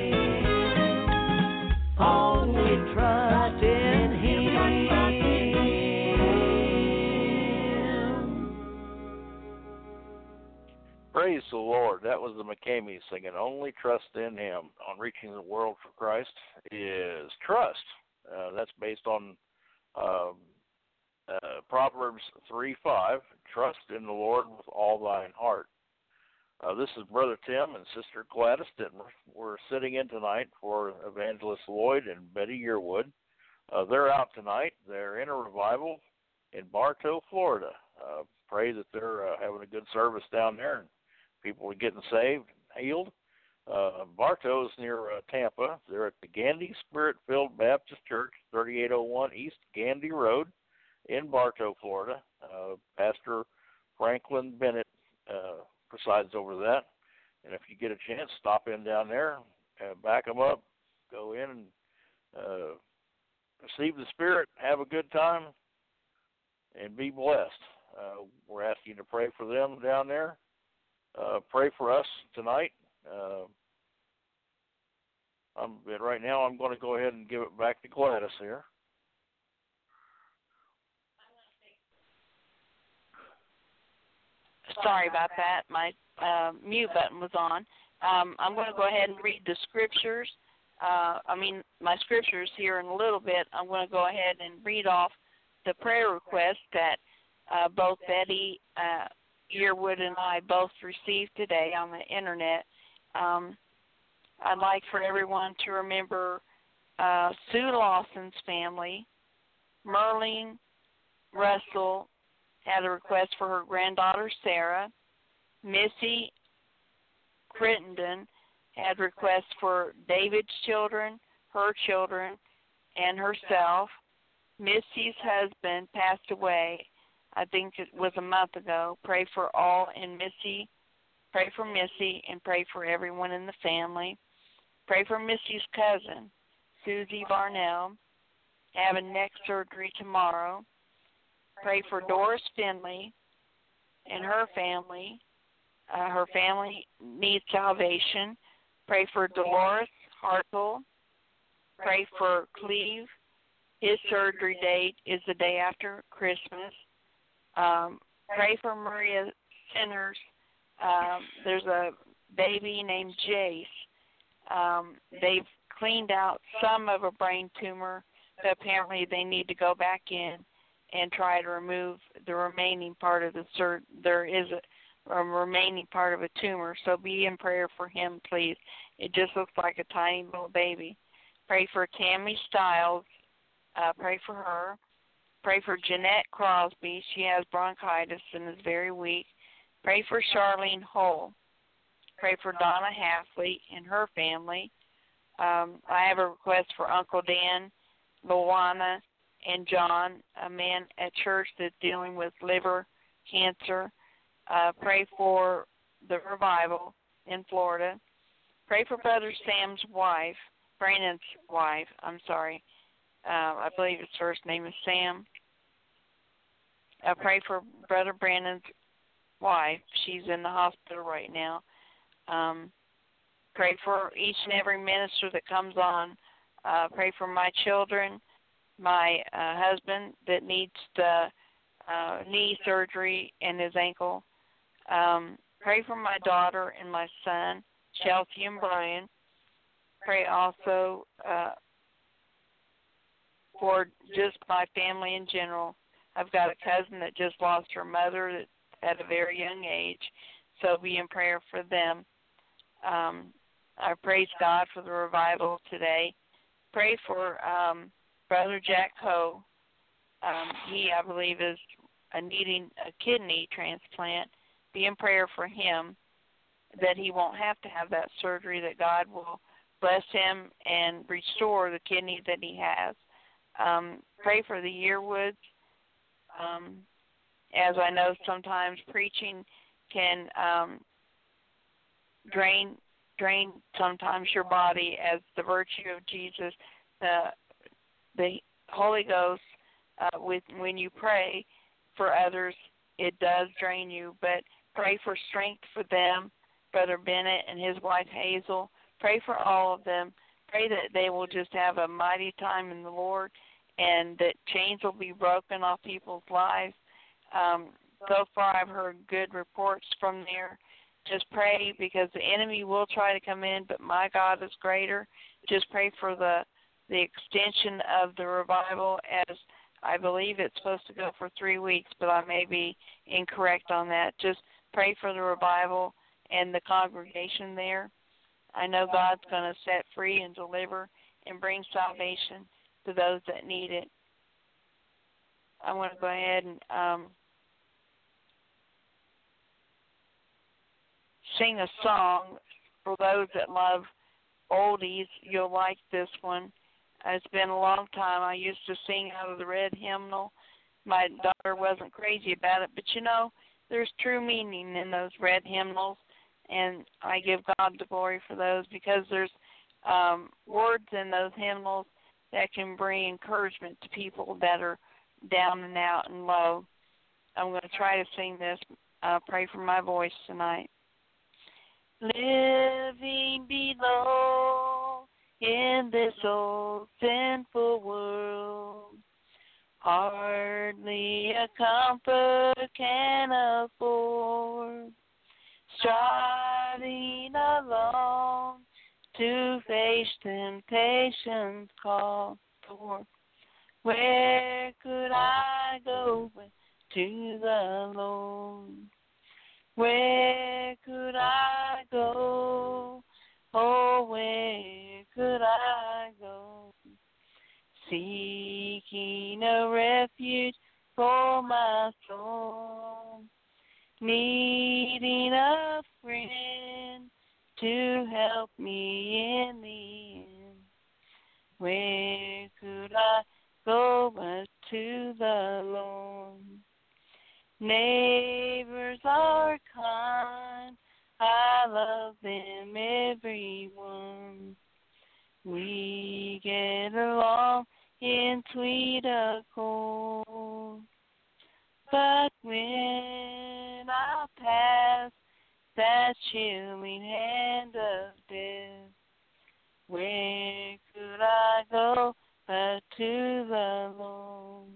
Only trust in Him. Praise the Lord. That was the McCameys singing, Only Trust in Him. On Reaching the World for Christ is trust. Uh, that's based on um, uh, Proverbs three five, trust in the Lord with all thine heart. Uh, this is Brother Tim and Sister Gladys Dittmer. We're sitting in tonight for Evangelist Lloyd and Betty Yearwood. Uh, they're out tonight. They're in a revival in Bartow, Florida. Uh, pray that they're uh, having a good service down there and people are getting saved and healed. Uh, Bartow is near uh, Tampa. They're at the Gandy Spirit-Filled Baptist Church, thirty-eight oh one East Gandy Road in Bartow, Florida. Uh, Pastor Franklin Bennett uh, presides over that. And if you get a chance, stop in down there, uh, back them up, go in and uh, receive the Spirit, have a good time, and be blessed. Uh, we're asking you to pray for them down there. Uh, pray for us tonight. Uh, I'm, right now I'm going to go ahead and give it back to Gladys here. Sorry about that. My uh, mute button was on. Um, I'm going to go ahead and read the scriptures. Uh, I mean, my scriptures here in a little bit. I'm going to go ahead and read off the prayer request that uh, both Betty uh, Yearwood and I both received today on the internet. Um, I'd like for everyone to remember uh, Sue Lawson's family. Merlene Russell had a request for her granddaughter Sarah. Missy Crittenden had requests for David's children, her children, and herself. Missy's husband passed away, I think it was a month ago. Pray for all in Missy. Pray for Missy and pray for everyone in the family. Pray for Missy's cousin, Susie Barnell, having neck surgery tomorrow. Pray for Doris Finley and her family. Uh, her family needs salvation. Pray for Dolores Hartle. Pray for Cleve. His surgery date is the day after Christmas. Um, pray for Maria Sinners. Um, there's a baby named Jace. Um, they've cleaned out some of a brain tumor, but apparently they need to go back in and try to remove the remaining part of the sur- there is a, a remaining part of a tumor, so be in prayer for him, please. It just looks like a tiny little baby. Pray for Tammy Stiles. Uh, pray for her. Pray for Jeanette Crosby. She has bronchitis and is very weak. Pray for Charlene Hull. Pray for Donna Halfley and her family. Um, I have a request for Uncle Dan, Luana, and John, a man at church that's dealing with liver cancer. Uh, pray for the revival in Florida. Pray for Brother Sam's wife, Brandon's wife, I'm sorry. Uh, I believe his first name is Sam. I pray for Brother Brandon's wife. She's in the hospital right now. Um, pray for each and every minister that comes on. Uh, pray for my children, my uh, husband that needs the uh, knee surgery and his ankle. Um, pray for my daughter and my son, Chelsea and Brian. Pray also uh, for just my family in general. I've got a cousin that just lost her mother at a very young age, so be in prayer for them. Um, I praise God for the revival today. Pray for um, Brother Jack Ho. Um, he, I believe, is uh, needing a kidney transplant. Be in prayer for him that he won't have to have that surgery, that God will bless him and restore the kidney that he has. Um, pray for the Yearwoods. Um, as I know, sometimes preaching can um, drain drain sometimes your body, as the virtue of Jesus, the the Holy Ghost. Uh, with when you pray for others, it does drain you. But pray for strength for them, Brother Bennett and his wife Hazel. Pray for all of them. Pray that they will just have a mighty time in the Lord, and that chains will be broken off people's lives. Um, so far, I've heard good reports from there. Just pray, because the enemy will try to come in, but my God is greater. Just pray for the the extension of the revival, as I believe it's supposed to go for three weeks, but I may be incorrect on that. Just pray for the revival and the congregation there. I know God's going to set free and deliver and bring salvation to those that need it. I want to go ahead and um, sing a song for those that love oldies. You'll like this one. It's been a long time. I used to sing out of the red hymnal. My daughter wasn't crazy about it, but you know, there's true meaning in those red hymnals, and I give God the glory for those, because there's um, words in those hymnals that can bring encouragement to people that are down and out and low. I'm going to try to sing this. Uh, pray for my voice tonight. Living below in this old sinful world, hardly a comfort can afford, striving alone to face temptation's call for. Where could I go but to the Lord? Where could I go? Oh, where could I go? Seeking a refuge for my soul, needing a friend to help me in the end. Where could I go but to the Lord? Neighbors are kind, I love them, everyone. We get along in sweet accord. But when I pass that chilling hand of death, where could I go but to the Lord?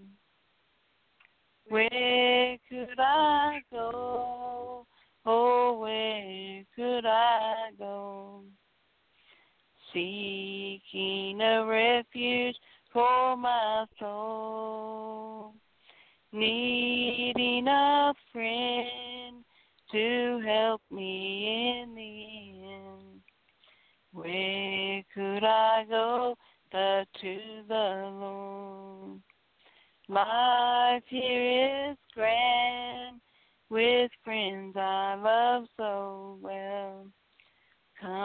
Where could I go? Oh, where could I go? Seeking a refuge for my soul, needing a friend to help me in the end. Where could I go but to the Lord? Life here is grand, with friends I love so well.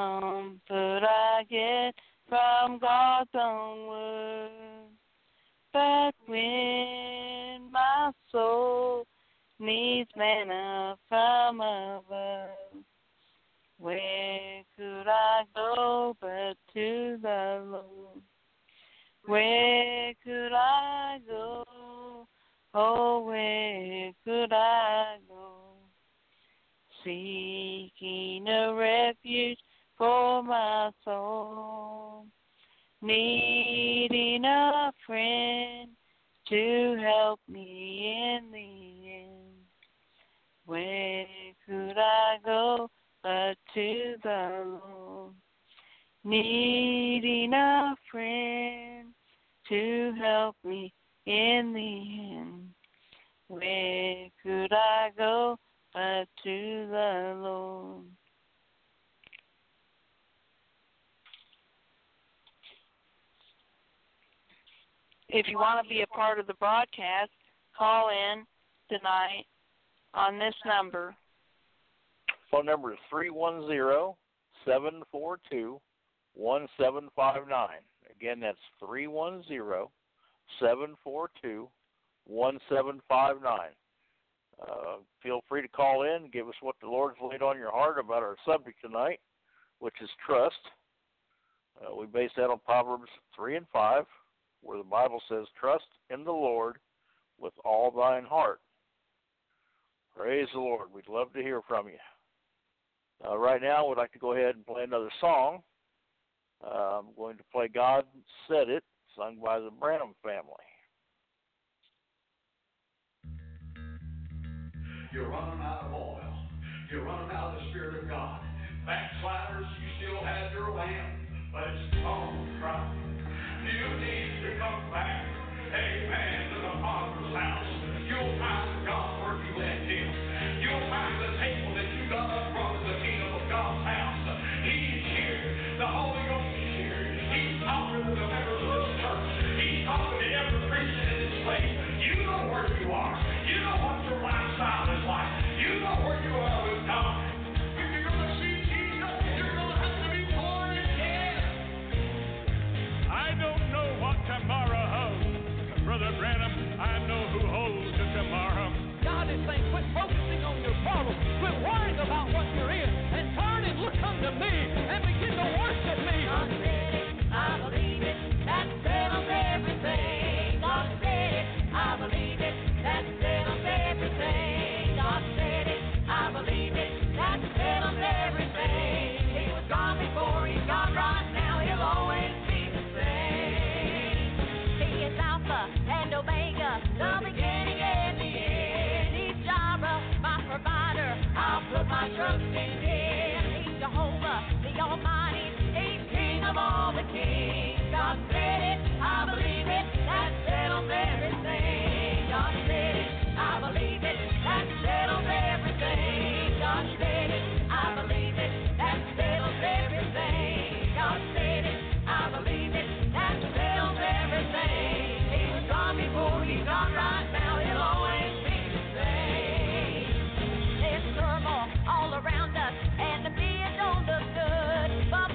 Comfort I get from God's own word. but when my soul needs manna from above, where could I go but to the Lord? Where could I go? Oh, where could I go? Seeking a refuge for my soul, needing a friend to help me in the end. Where could I go but to the Lord? Needing a friend to help me in the end. Where could I go but to the Lord? If you want to be a part of the broadcast, call in tonight on this number. Phone number is three one zero, seven four two, one seven five nine. Again, that's three one zero, seven four two, one seven five nine. Uh, feel free to call in and give us what the Lord's laid on your heart about our subject tonight, which is trust. Uh, we base that on Proverbs three and five, where the Bible says, trust in the Lord with all thine heart. Praise the Lord. We'd love to hear from you. Uh, right now, we'd like to go ahead and play another song. Uh, I'm going to play God Said It, sung by the Branham family. You're running out of oil. You're running out of the Spirit of God. Backsliders, you still have your lamp, but it's gone dry. You need to come back, amen, to the Father's house. You'll find God where you left Him. You'll find the table that you got up from the kingdom of God's house. He's here. The Holy Ghost is here. He's talking to the members of this church. He's talking to every Christian in this place. You know where you are. You know what your lifestyle is like. You know where you are with God. If you're going to see Jesus, you're going to have to be born again. I don't know what tomorrow holds. Brother Branham, I know who holds the tomorrow. God is saying, quit focusing on your problem. Quit worrying about what you're in. And turn and look unto me and begin to worship me. God said it, I believe it. That settles everything. God said it, I believe it. That settles everything. God said it, I believe it. That settles everything. He was gone before, he's gone right now. He'll always be the same. He is Alpha and Omega, the beginning and the end. He's Jireh, my provider. I'll put my trust in him. He's Jehovah, the Almighty. He's King of all the kings. God said it, I believe it. That settles everything. God said it, I believe it. That settles everything. God said it, I believe it. That settles everything. God said it, I believe it. That settles everything. He was gone before, he's gone right now. He'll always be the same. There's turmoil all around us, and to me it don't look good. But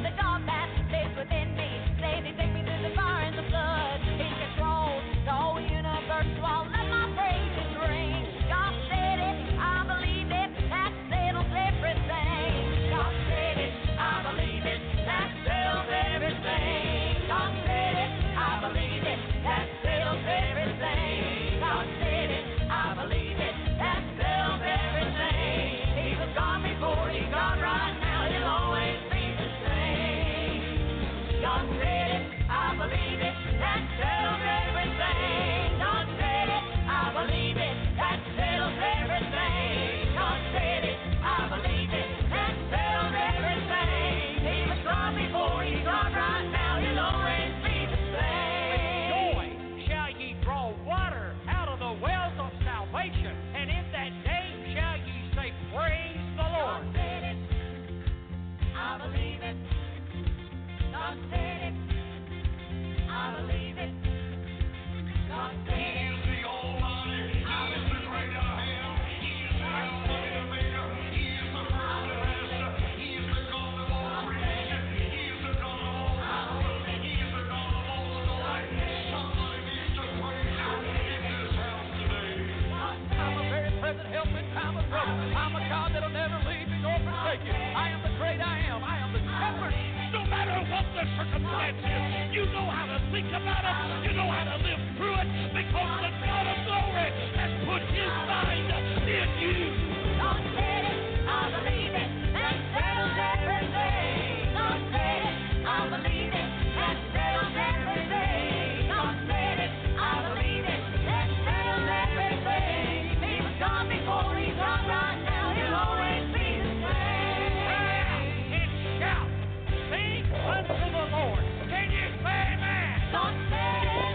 You know how to think about it. You know how to live through it because the God of glory has put his mind in you. God said it, I believe it, that settles everything. God said it, I believe it, that settles everything. God said it, I believe it, that settles everything. He was gone before, he's gone right now, he'll always be the same. And shout, sing unto the Lord. Can you say amen? God said it.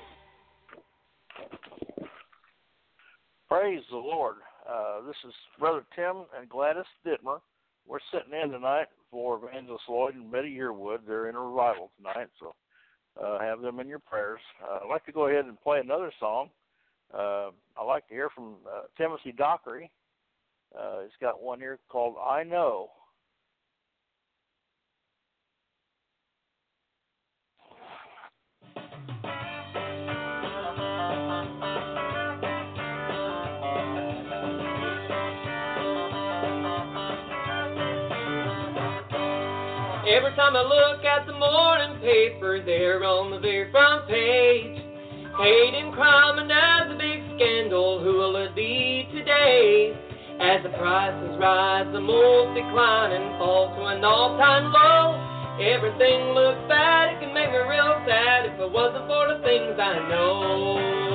Praise the Lord. Uh, this is Brother Tim and Gladys Dittmer. We're sitting in tonight for Evangelist Lloyd and Betty Yearwood. They're in a revival tonight, so uh, have them in your prayers. Uh, I'd like to go ahead and play another song. Uh, I'd like to hear from uh, Timothy Dockery. Uh, he's got one here called I Know. Every time I look at the morning paper, there on the very front page, hate and crime, another big scandal. Who will it be today? As the prices rise, the most decline and fall to an all-time low. Everything looks bad, it can make me real sad if it wasn't for the things I know.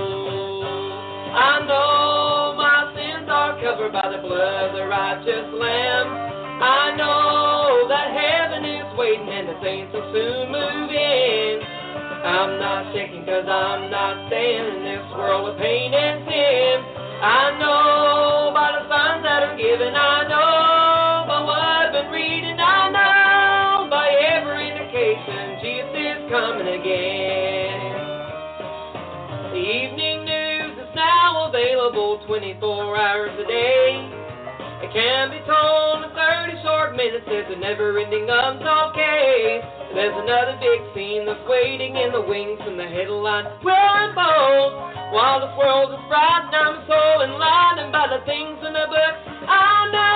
I know my sins are covered by the blood of the righteous Lamb. I know that heaven is waiting and the saints will soon move in. I'm not shaking cause I'm not staying in this world of pain and sin. I know by the signs that are given, I know by what I've been reading, I know by every indication Jesus is coming again. The evening news is now available twenty-four hours a day. It can be told in thirty short minutes. There's a never-ending unsolved case. There's another big scene that's waiting in the wings, and the headlines will unfold. While this world is frightened, I'm so enlightened by the things in the book. I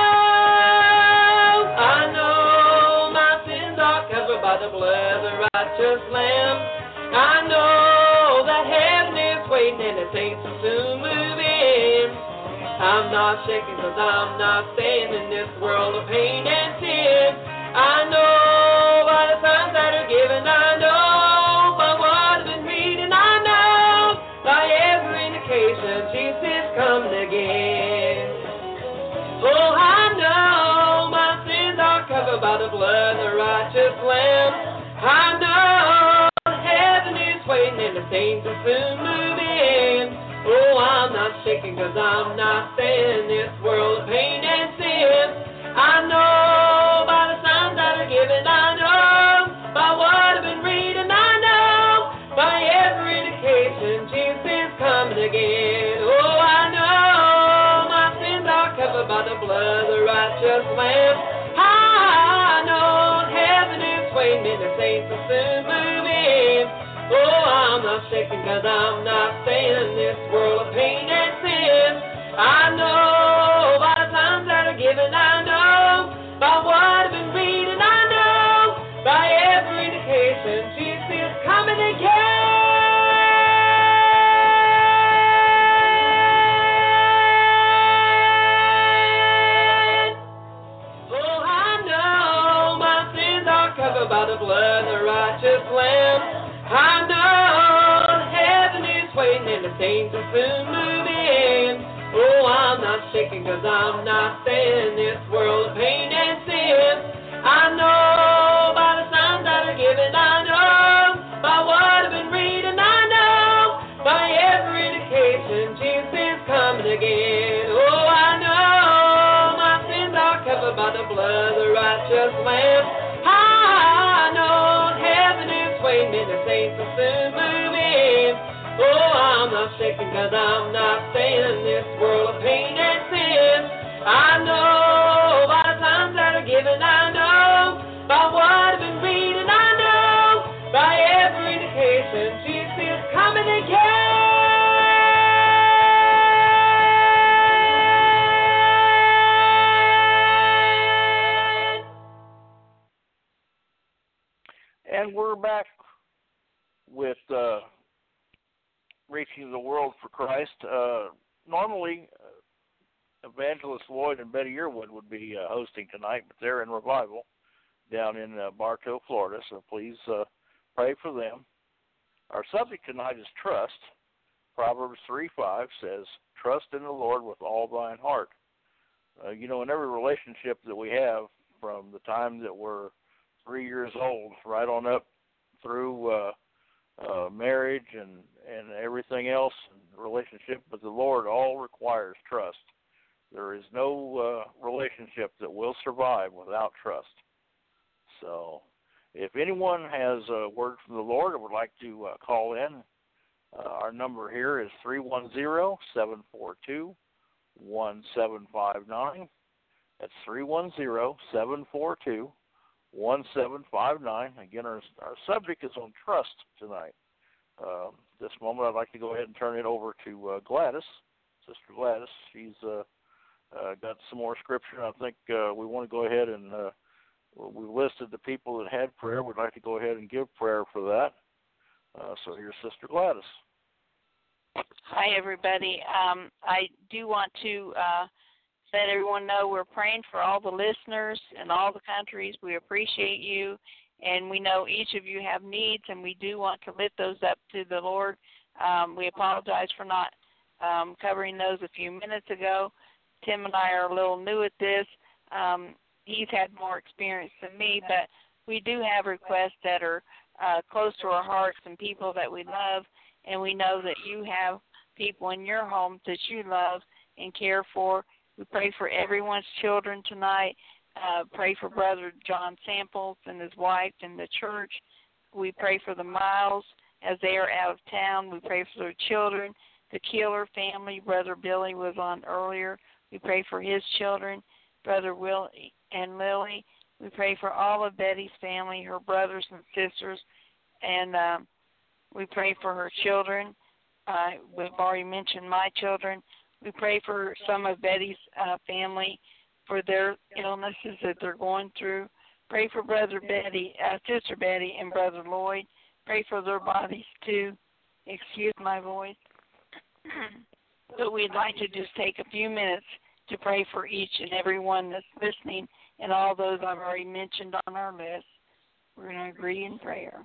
know, I know, my sins are covered by the blood of the righteous Lamb. I know that heaven is waiting, and the saints will soon move in. I'm not shaking cause I'm not staying in this world of pain and sin. I know by the signs that are given, I know by what I've been reading, I know by every indication Jesus is coming again. Oh, I know my sins are covered by the blood of the righteous Lamb. I know heaven is waiting and the saints will soon move in. Oh, I'm not shaking cause I'm not staying in this world of pain and sin. I know by the signs that are given, I know by what I've been reading, I know by every indication Jesus is coming again. Oh, I know my sins are covered by the blood of the righteous Lamb. I know heaven is waiting and the saints will soon move in. Oh, I'm not shaking cause I'm not staying in this world of pain and sin. I know by the times that are given, I know by what I've been reading, I know by every indication Jesus is coming again. Oh, I know my sins are covered by the blood of the righteous Lamb. I know heaven is waiting and the saints will soon move in. Oh, I'm not shaking cause I'm not staying in this world of pain and sin. I know by the signs that are given, I know by what I've been reading, I know by every indication Jesus is coming again. Oh, I know my sins are covered by the blood of the righteous Lamb. I know heaven is waiting and the saints will soon move in. Oh, I'm not shaking cause I'm not staying in this world of pain and sin. I know by the times that are given, I know by what I've been reading, I know by every indication Jesus is coming again. And we're back with uh, Reaching the World for Christ. Uh, normally, uh, Evangelist Lloyd and Betty Yearwood would be uh, hosting tonight, but they're in revival down in uh, Bartow, Florida, so please uh, pray for them. Our subject tonight is trust. Proverbs three five says, trust in the Lord with all thine heart. Uh, you know, in every relationship that we have, from the time that we're three years old, right on up through uh, uh, marriage and, and everything else, and relationship with the Lord, all requires trust. There is no uh, relationship that will survive without trust. So if anyone has a word from the Lord or would like to uh, call in, uh, our number here is three one zero, seven four two, one seven five nine. That's three one zero, seven four two, one seven five nine. Again, our, our subject is on trust tonight. Uh, this moment, I'd like to go ahead and turn it over to uh, Gladys, Sister Gladys. She's uh, uh, got some more scripture. I think uh, we want to go ahead and uh, we listed the people that had prayer. We'd like to go ahead and give prayer for that. Uh, so here's Sister Gladys. Hi, everybody. Um, I do want to uh, let everyone know we're praying for all the listeners in all the countries. We appreciate you, and we know each of you have needs, and we do want to lift those up to the Lord. Um, we apologize for not um, covering those a few minutes ago. Tim and I are a little new at this. Um, he's had more experience than me, but we do have requests that are uh, close to our hearts and people that we love, and we know that you have people in your home that you love and care for. We pray for everyone's children tonight. Uh, pray for Brother John Samples and his wife and the church. We pray for the Miles as they are out of town. We pray for their children, the Keeler family. Brother Billy was on earlier. We pray for his children, Brother Will and Lily. We pray for all of Betty's family, her brothers and sisters, and um, we pray for her children. Uh, we've already mentioned my children. We pray for some of Betty's uh, family for their illnesses that they're going through. Pray for Brother Betty, uh, Sister Betty, and Brother Lloyd. Pray for their bodies too. Excuse my voice. But we'd like to just take a few minutes to pray for each and every one that's listening and all those I've already mentioned on our list. We're going to agree in prayer.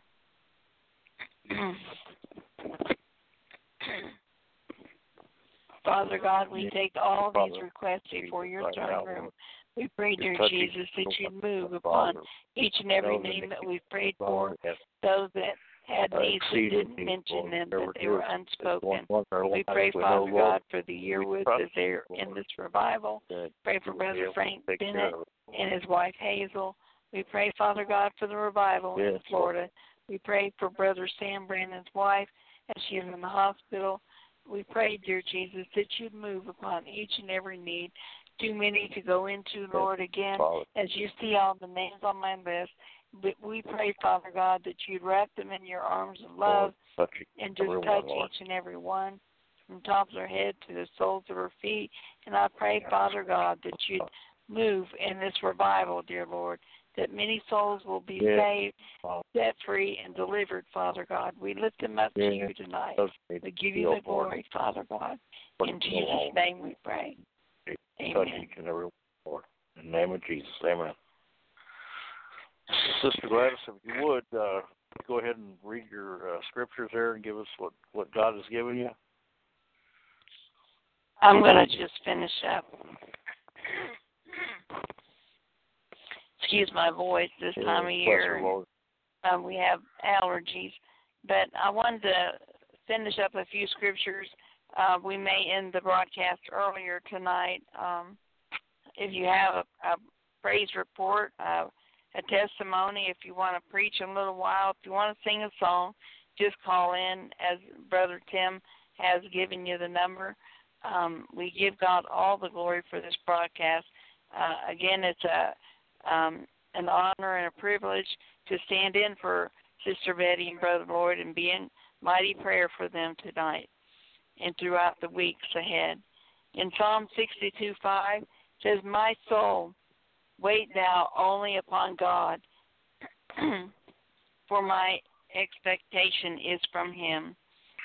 Father God, we take all these requests before your throne room. We pray, dear Jesus, that you'd move upon each and every name that we've prayed for, those that had needs that didn't mention them, that they were unspoken. We pray, Father God, for the Yearwoods as they're in this revival. Pray for Brother Frank Bennett and his wife Hazel. We pray, Father God, for the revival in Florida. We pray for Brother Sam Brandon's wife as she is in the hospital. We pray, dear Jesus, that you'd move upon each and every need. Too many to go into, Lord, again, as you see all the names on my list. But we pray, Father God, that you'd wrap them in your arms of love and just touch each and every one from the top of their head to the soles of her feet. And I pray, Father God, that you'd move in this revival, dear Lord, that many souls will be saved, set free, and delivered, Father God. We lift them up to you tonight. We give you the glory, Father God. In Jesus' name we pray. Amen. In the name of Jesus, amen. Sister Gladys, if you would, uh, go ahead and read your uh, scriptures there and give us what, what God has given you. I'm going to just finish up. Excuse my voice this time of year. Um, we have allergies. But I wanted to finish up a few scriptures. Uh, we may end the broadcast earlier tonight. Um, if you have a, a praise report, uh, a testimony, if you want to preach a little while, if you want to sing a song, just call in, as Brother Tim has given you the number. Um, we give God all the glory for this broadcast. Uh, again, it's a um, an honor and a privilege to stand in for Sister Betty and Brother Lloyd and be in mighty prayer for them tonight and throughout the weeks ahead. In Psalm sixty-two five, it says, "My soul, wait thou only upon God, for my expectation is from him.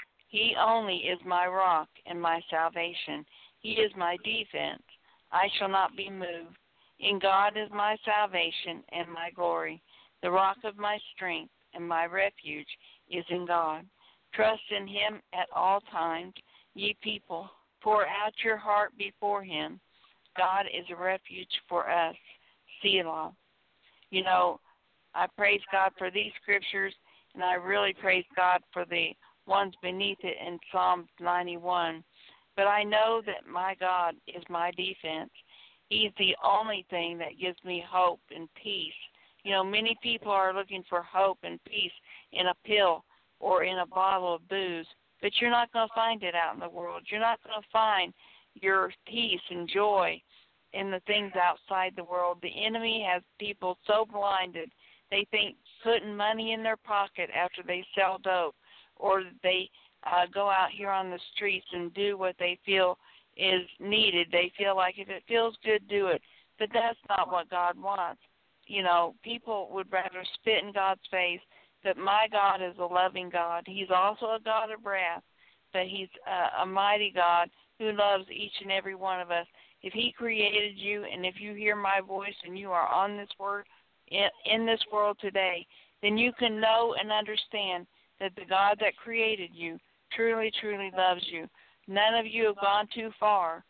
He only is my rock and my salvation. He is my defense. I shall not be moved. In God is my salvation and my glory. The rock of my strength and my refuge is in God. Trust in him at all times, ye people. Pour out your heart before him. God is a refuge for us. Selah. You know, I praise God for these scriptures, and I really praise God for the ones beneath it in Psalm ninety-one. But I know that my God is my defense. He's the only thing that gives me hope and peace. You know, many people are looking for hope and peace in a pill or in a bottle of booze, but you're not going to find it out in the world. You're not going to find your peace and joy in the things outside the world. The enemy has people so blinded, they think putting money in their pocket after they sell dope, or they uh, go out here on the streets and do what they feel is needed. They feel like if it feels good, do it. But that's not what God wants. You know, people would rather spit in God's face, but my God is a loving God. He's also a God of wrath, but he's a, a mighty God who loves each and every one of us. If he created you, and if you hear my voice and you are on this word in, in this world today, then you can know and understand that the God that created you truly, truly loves you. None of you have gone too far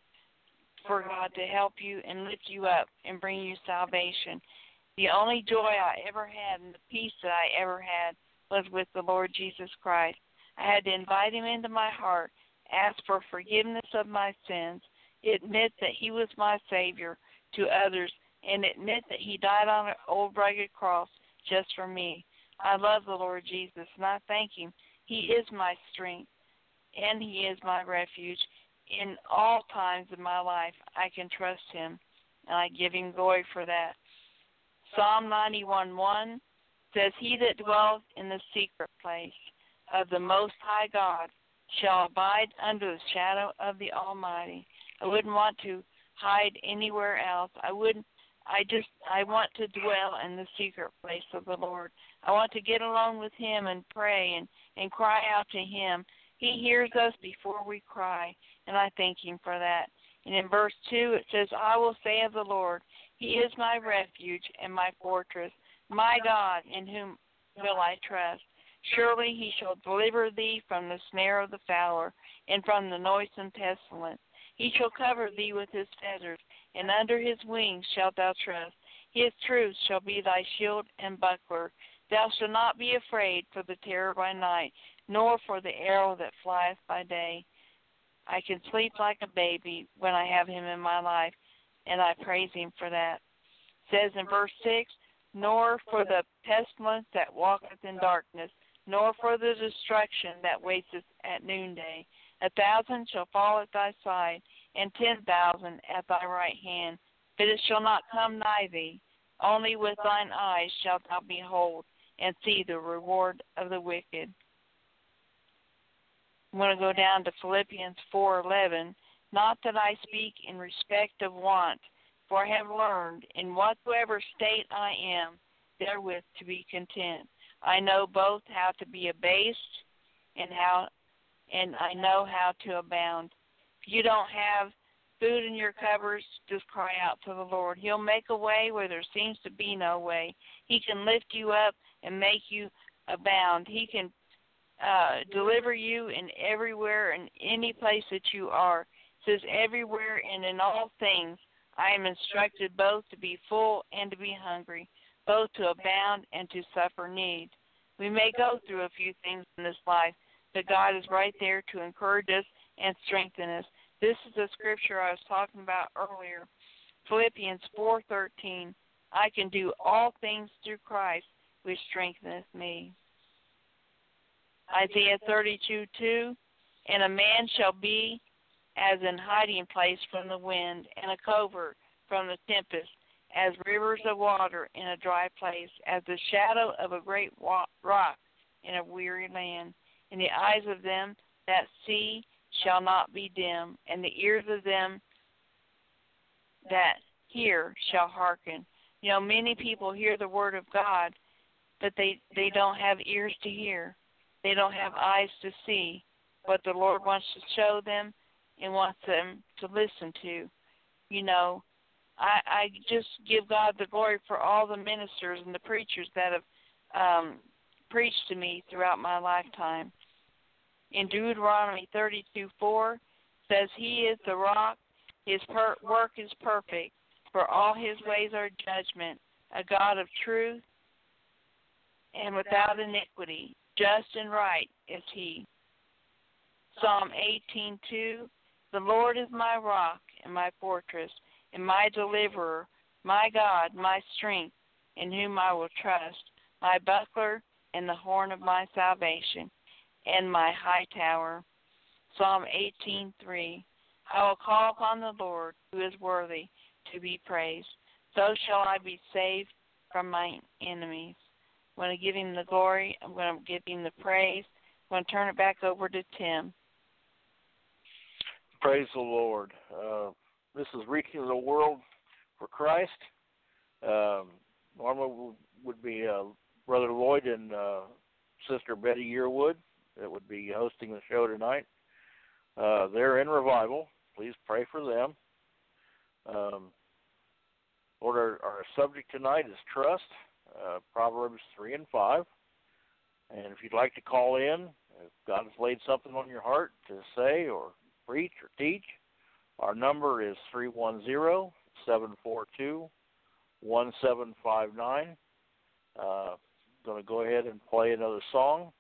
for God to help you and lift you up and bring you salvation. The only joy I ever had and the peace that I ever had was with the Lord Jesus Christ. I had to invite him into my heart, ask for forgiveness of my sins, admit that he was my Savior to others, and admit that he died on an old rugged cross just for me. I love the Lord Jesus, and I thank him. He is my strength, and he is my refuge. In all times of my life, I can trust him, and I give him glory for that. Psalm ninety-one one says, he that dwells in the secret place of the Most High God shall abide under the shadow of the Almighty. I wouldn't want to hide anywhere else. I wouldn't. I just, I want to dwell in the secret place of the Lord. I want to get alone with him and pray and, and cry out to him. He hears us before we cry, and I thank him for that. And in verse two, it says, I will say of the Lord, he is my refuge and my fortress, my God, in whom will I trust. Surely he shall deliver thee from the snare of the fowler and from the noisome pestilence. He shall cover thee with his feathers, and under his wings shalt thou trust. His truth shall be thy shield and buckler. Thou shalt not be afraid for the terror by night, nor for the arrow that flieth by day. I can sleep like a baby when I have him in my life, and I praise him for that. It says in verse six, nor for the pestilence that walketh in darkness, nor for the destruction that wasteth at noonday. A thousand shall fall at thy side, and ten thousand at thy right hand, but it shall not come nigh thee. Only with thine eyes shalt thou behold, and see the reward of the wicked. I'm going to go down to Philippians four eleven. Not that I speak in respect of want, for I have learned in whatsoever state I am, therewith to be content. I know both how to be abased and how and I know how to abound. If you don't have food in your cupboards, just cry out to the Lord. He'll make a way where there seems to be no way. He can lift you up and make you abound. He can uh, deliver you in everywhere and any place that you are. It says everywhere and in all things I am instructed both to be full and to be hungry, both to abound and to suffer need. We may go through a few things in this life, but God is right there to encourage us and strengthen us. This is the scripture I was talking about earlier, Philippians four thirteen. I can do all things through Christ, which strengtheneth me. Isaiah thirty-two two, and a man shall be as an hiding place from the wind, and a covert from the tempest, as rivers of water in a dry place, as the shadow of a great rock in a weary land. In the eyes of them that see shall not be dim, and the ears of them that hear shall hearken. You know, many people hear the word of God, but they, they don't have ears to hear. They don't have eyes to see what the Lord wants to show them and wants them to listen to. You know, I, I just give God the glory for all the ministers and the preachers that have um, preached to me throughout my lifetime. In Deuteronomy thirty-two four says, He is the rock, His per- work is perfect, for all His ways are judgment, a God of truth and without iniquity, just and right is He. Psalm eighteen two, the Lord is my rock and my fortress, and my deliverer, my God, my strength, in whom I will trust, my buckler and the horn of my salvation, and my high tower. Psalm eighteen three, I will call upon the Lord, who is worthy to be praised. So shall I be saved from my enemies. I'm going to give Him the glory. I'm going to give Him the praise. I'm going to turn it back over to Tim. Praise the Lord. Uh, this is Reaching the World for Christ. Um, normally would be uh, Brother Lloyd and uh, Sister Betty Yearwood that would be hosting the show tonight. Uh, they're in revival. Please pray for them. Um, Lord, our, our subject tonight is trust, uh, Proverbs three and five. And if you'd like to call in, if God has laid something on your heart to say or preach or teach, our number is three one zero, seven four two, one seven five nine. Uh, I'm going to go ahead and play another song.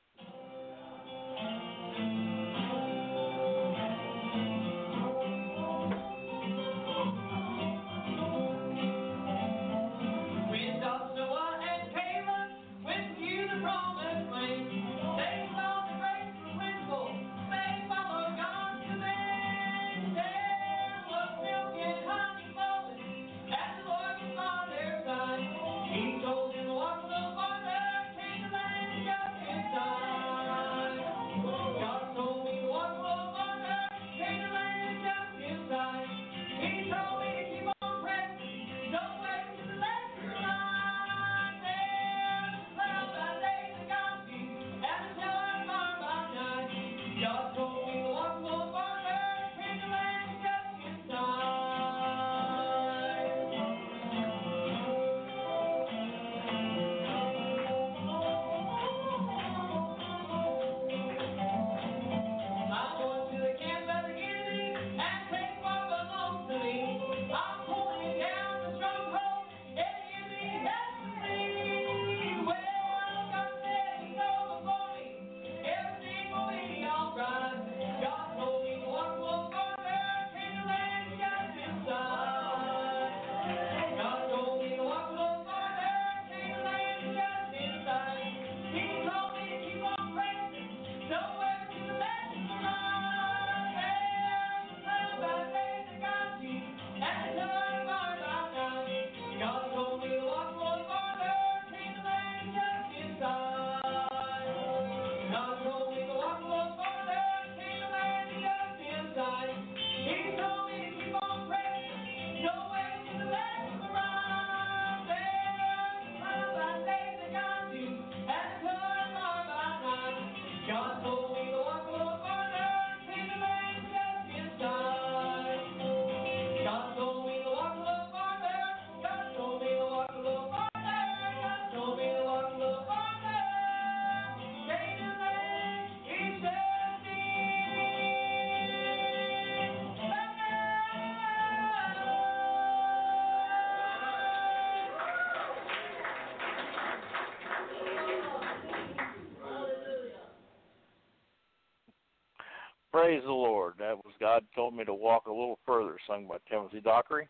Praise the Lord. That was God Told Me to Walk a Little Further, sung by Timothy Dockery.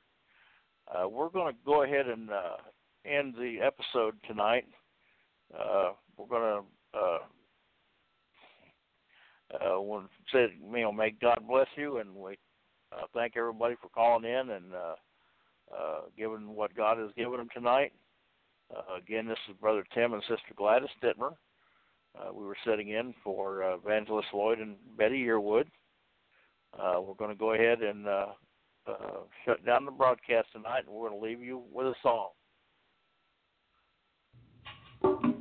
Uh, we're going to go ahead and uh, end the episode tonight. Uh, we're going to uh, uh, say, you know, may God bless you, and we uh, thank everybody for calling in and uh, uh, giving what God has given them tonight. Uh, again, this is Brother Tim and Sister Gladys Dittmer. Uh, we were sitting in for uh, Evangelist Lloyd and Betty Yearwood. Uh, we're going to go ahead and uh, uh, shut down the broadcast tonight, and we're going to leave you with a song.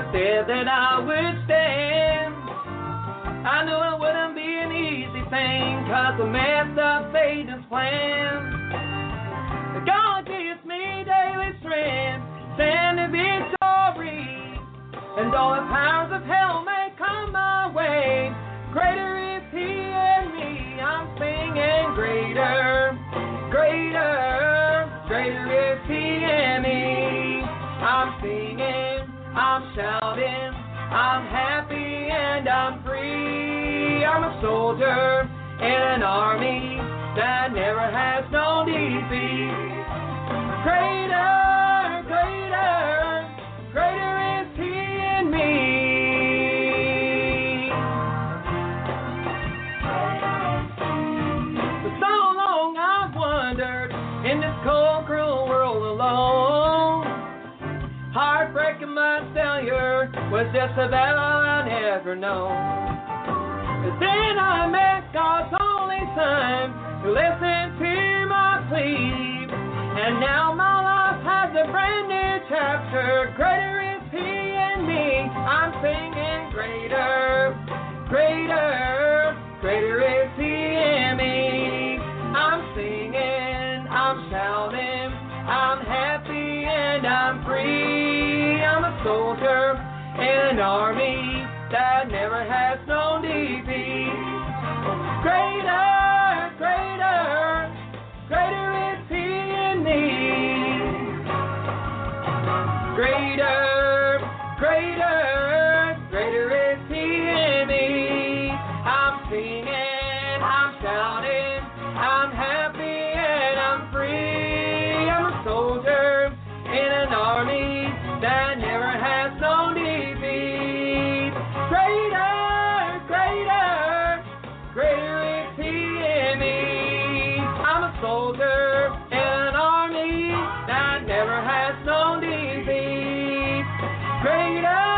said that I would stand. I knew it wouldn't be an easy thing, cause I messed up Satan's plan. But God gives me daily strength, standing victory. And all the powers of hell may come my way, greater is He in me. I'm singing greater, greater, greater is He in me. I'm singing, I'm shouting, I'm happy and I'm free. I'm a soldier in an army that never has known defeat. Greater, greater, greater is He in me. For so long I've wandered in this cold, cruel world alone. Heartbreaking my failure was just about all I'd ever known. But then I met God's only Son, who listened to my plea. And now my life has a brand new chapter. Greater is He in me. I'm singing greater, greater, greater is He in me. I'm singing, I'm shouting, I'm happy and I'm free. I'm a soldier in an army that never has known defeat. Greater, greater, greater is He in me. Greater, greater, greater is He in me. I'm singing, I'm shouting, I'm happy and I'm free. I'm a soldier in an army that never has known defeat. Greater, greater, greater is He in me. I'm a soldier in an army that never has known defeat. Greater.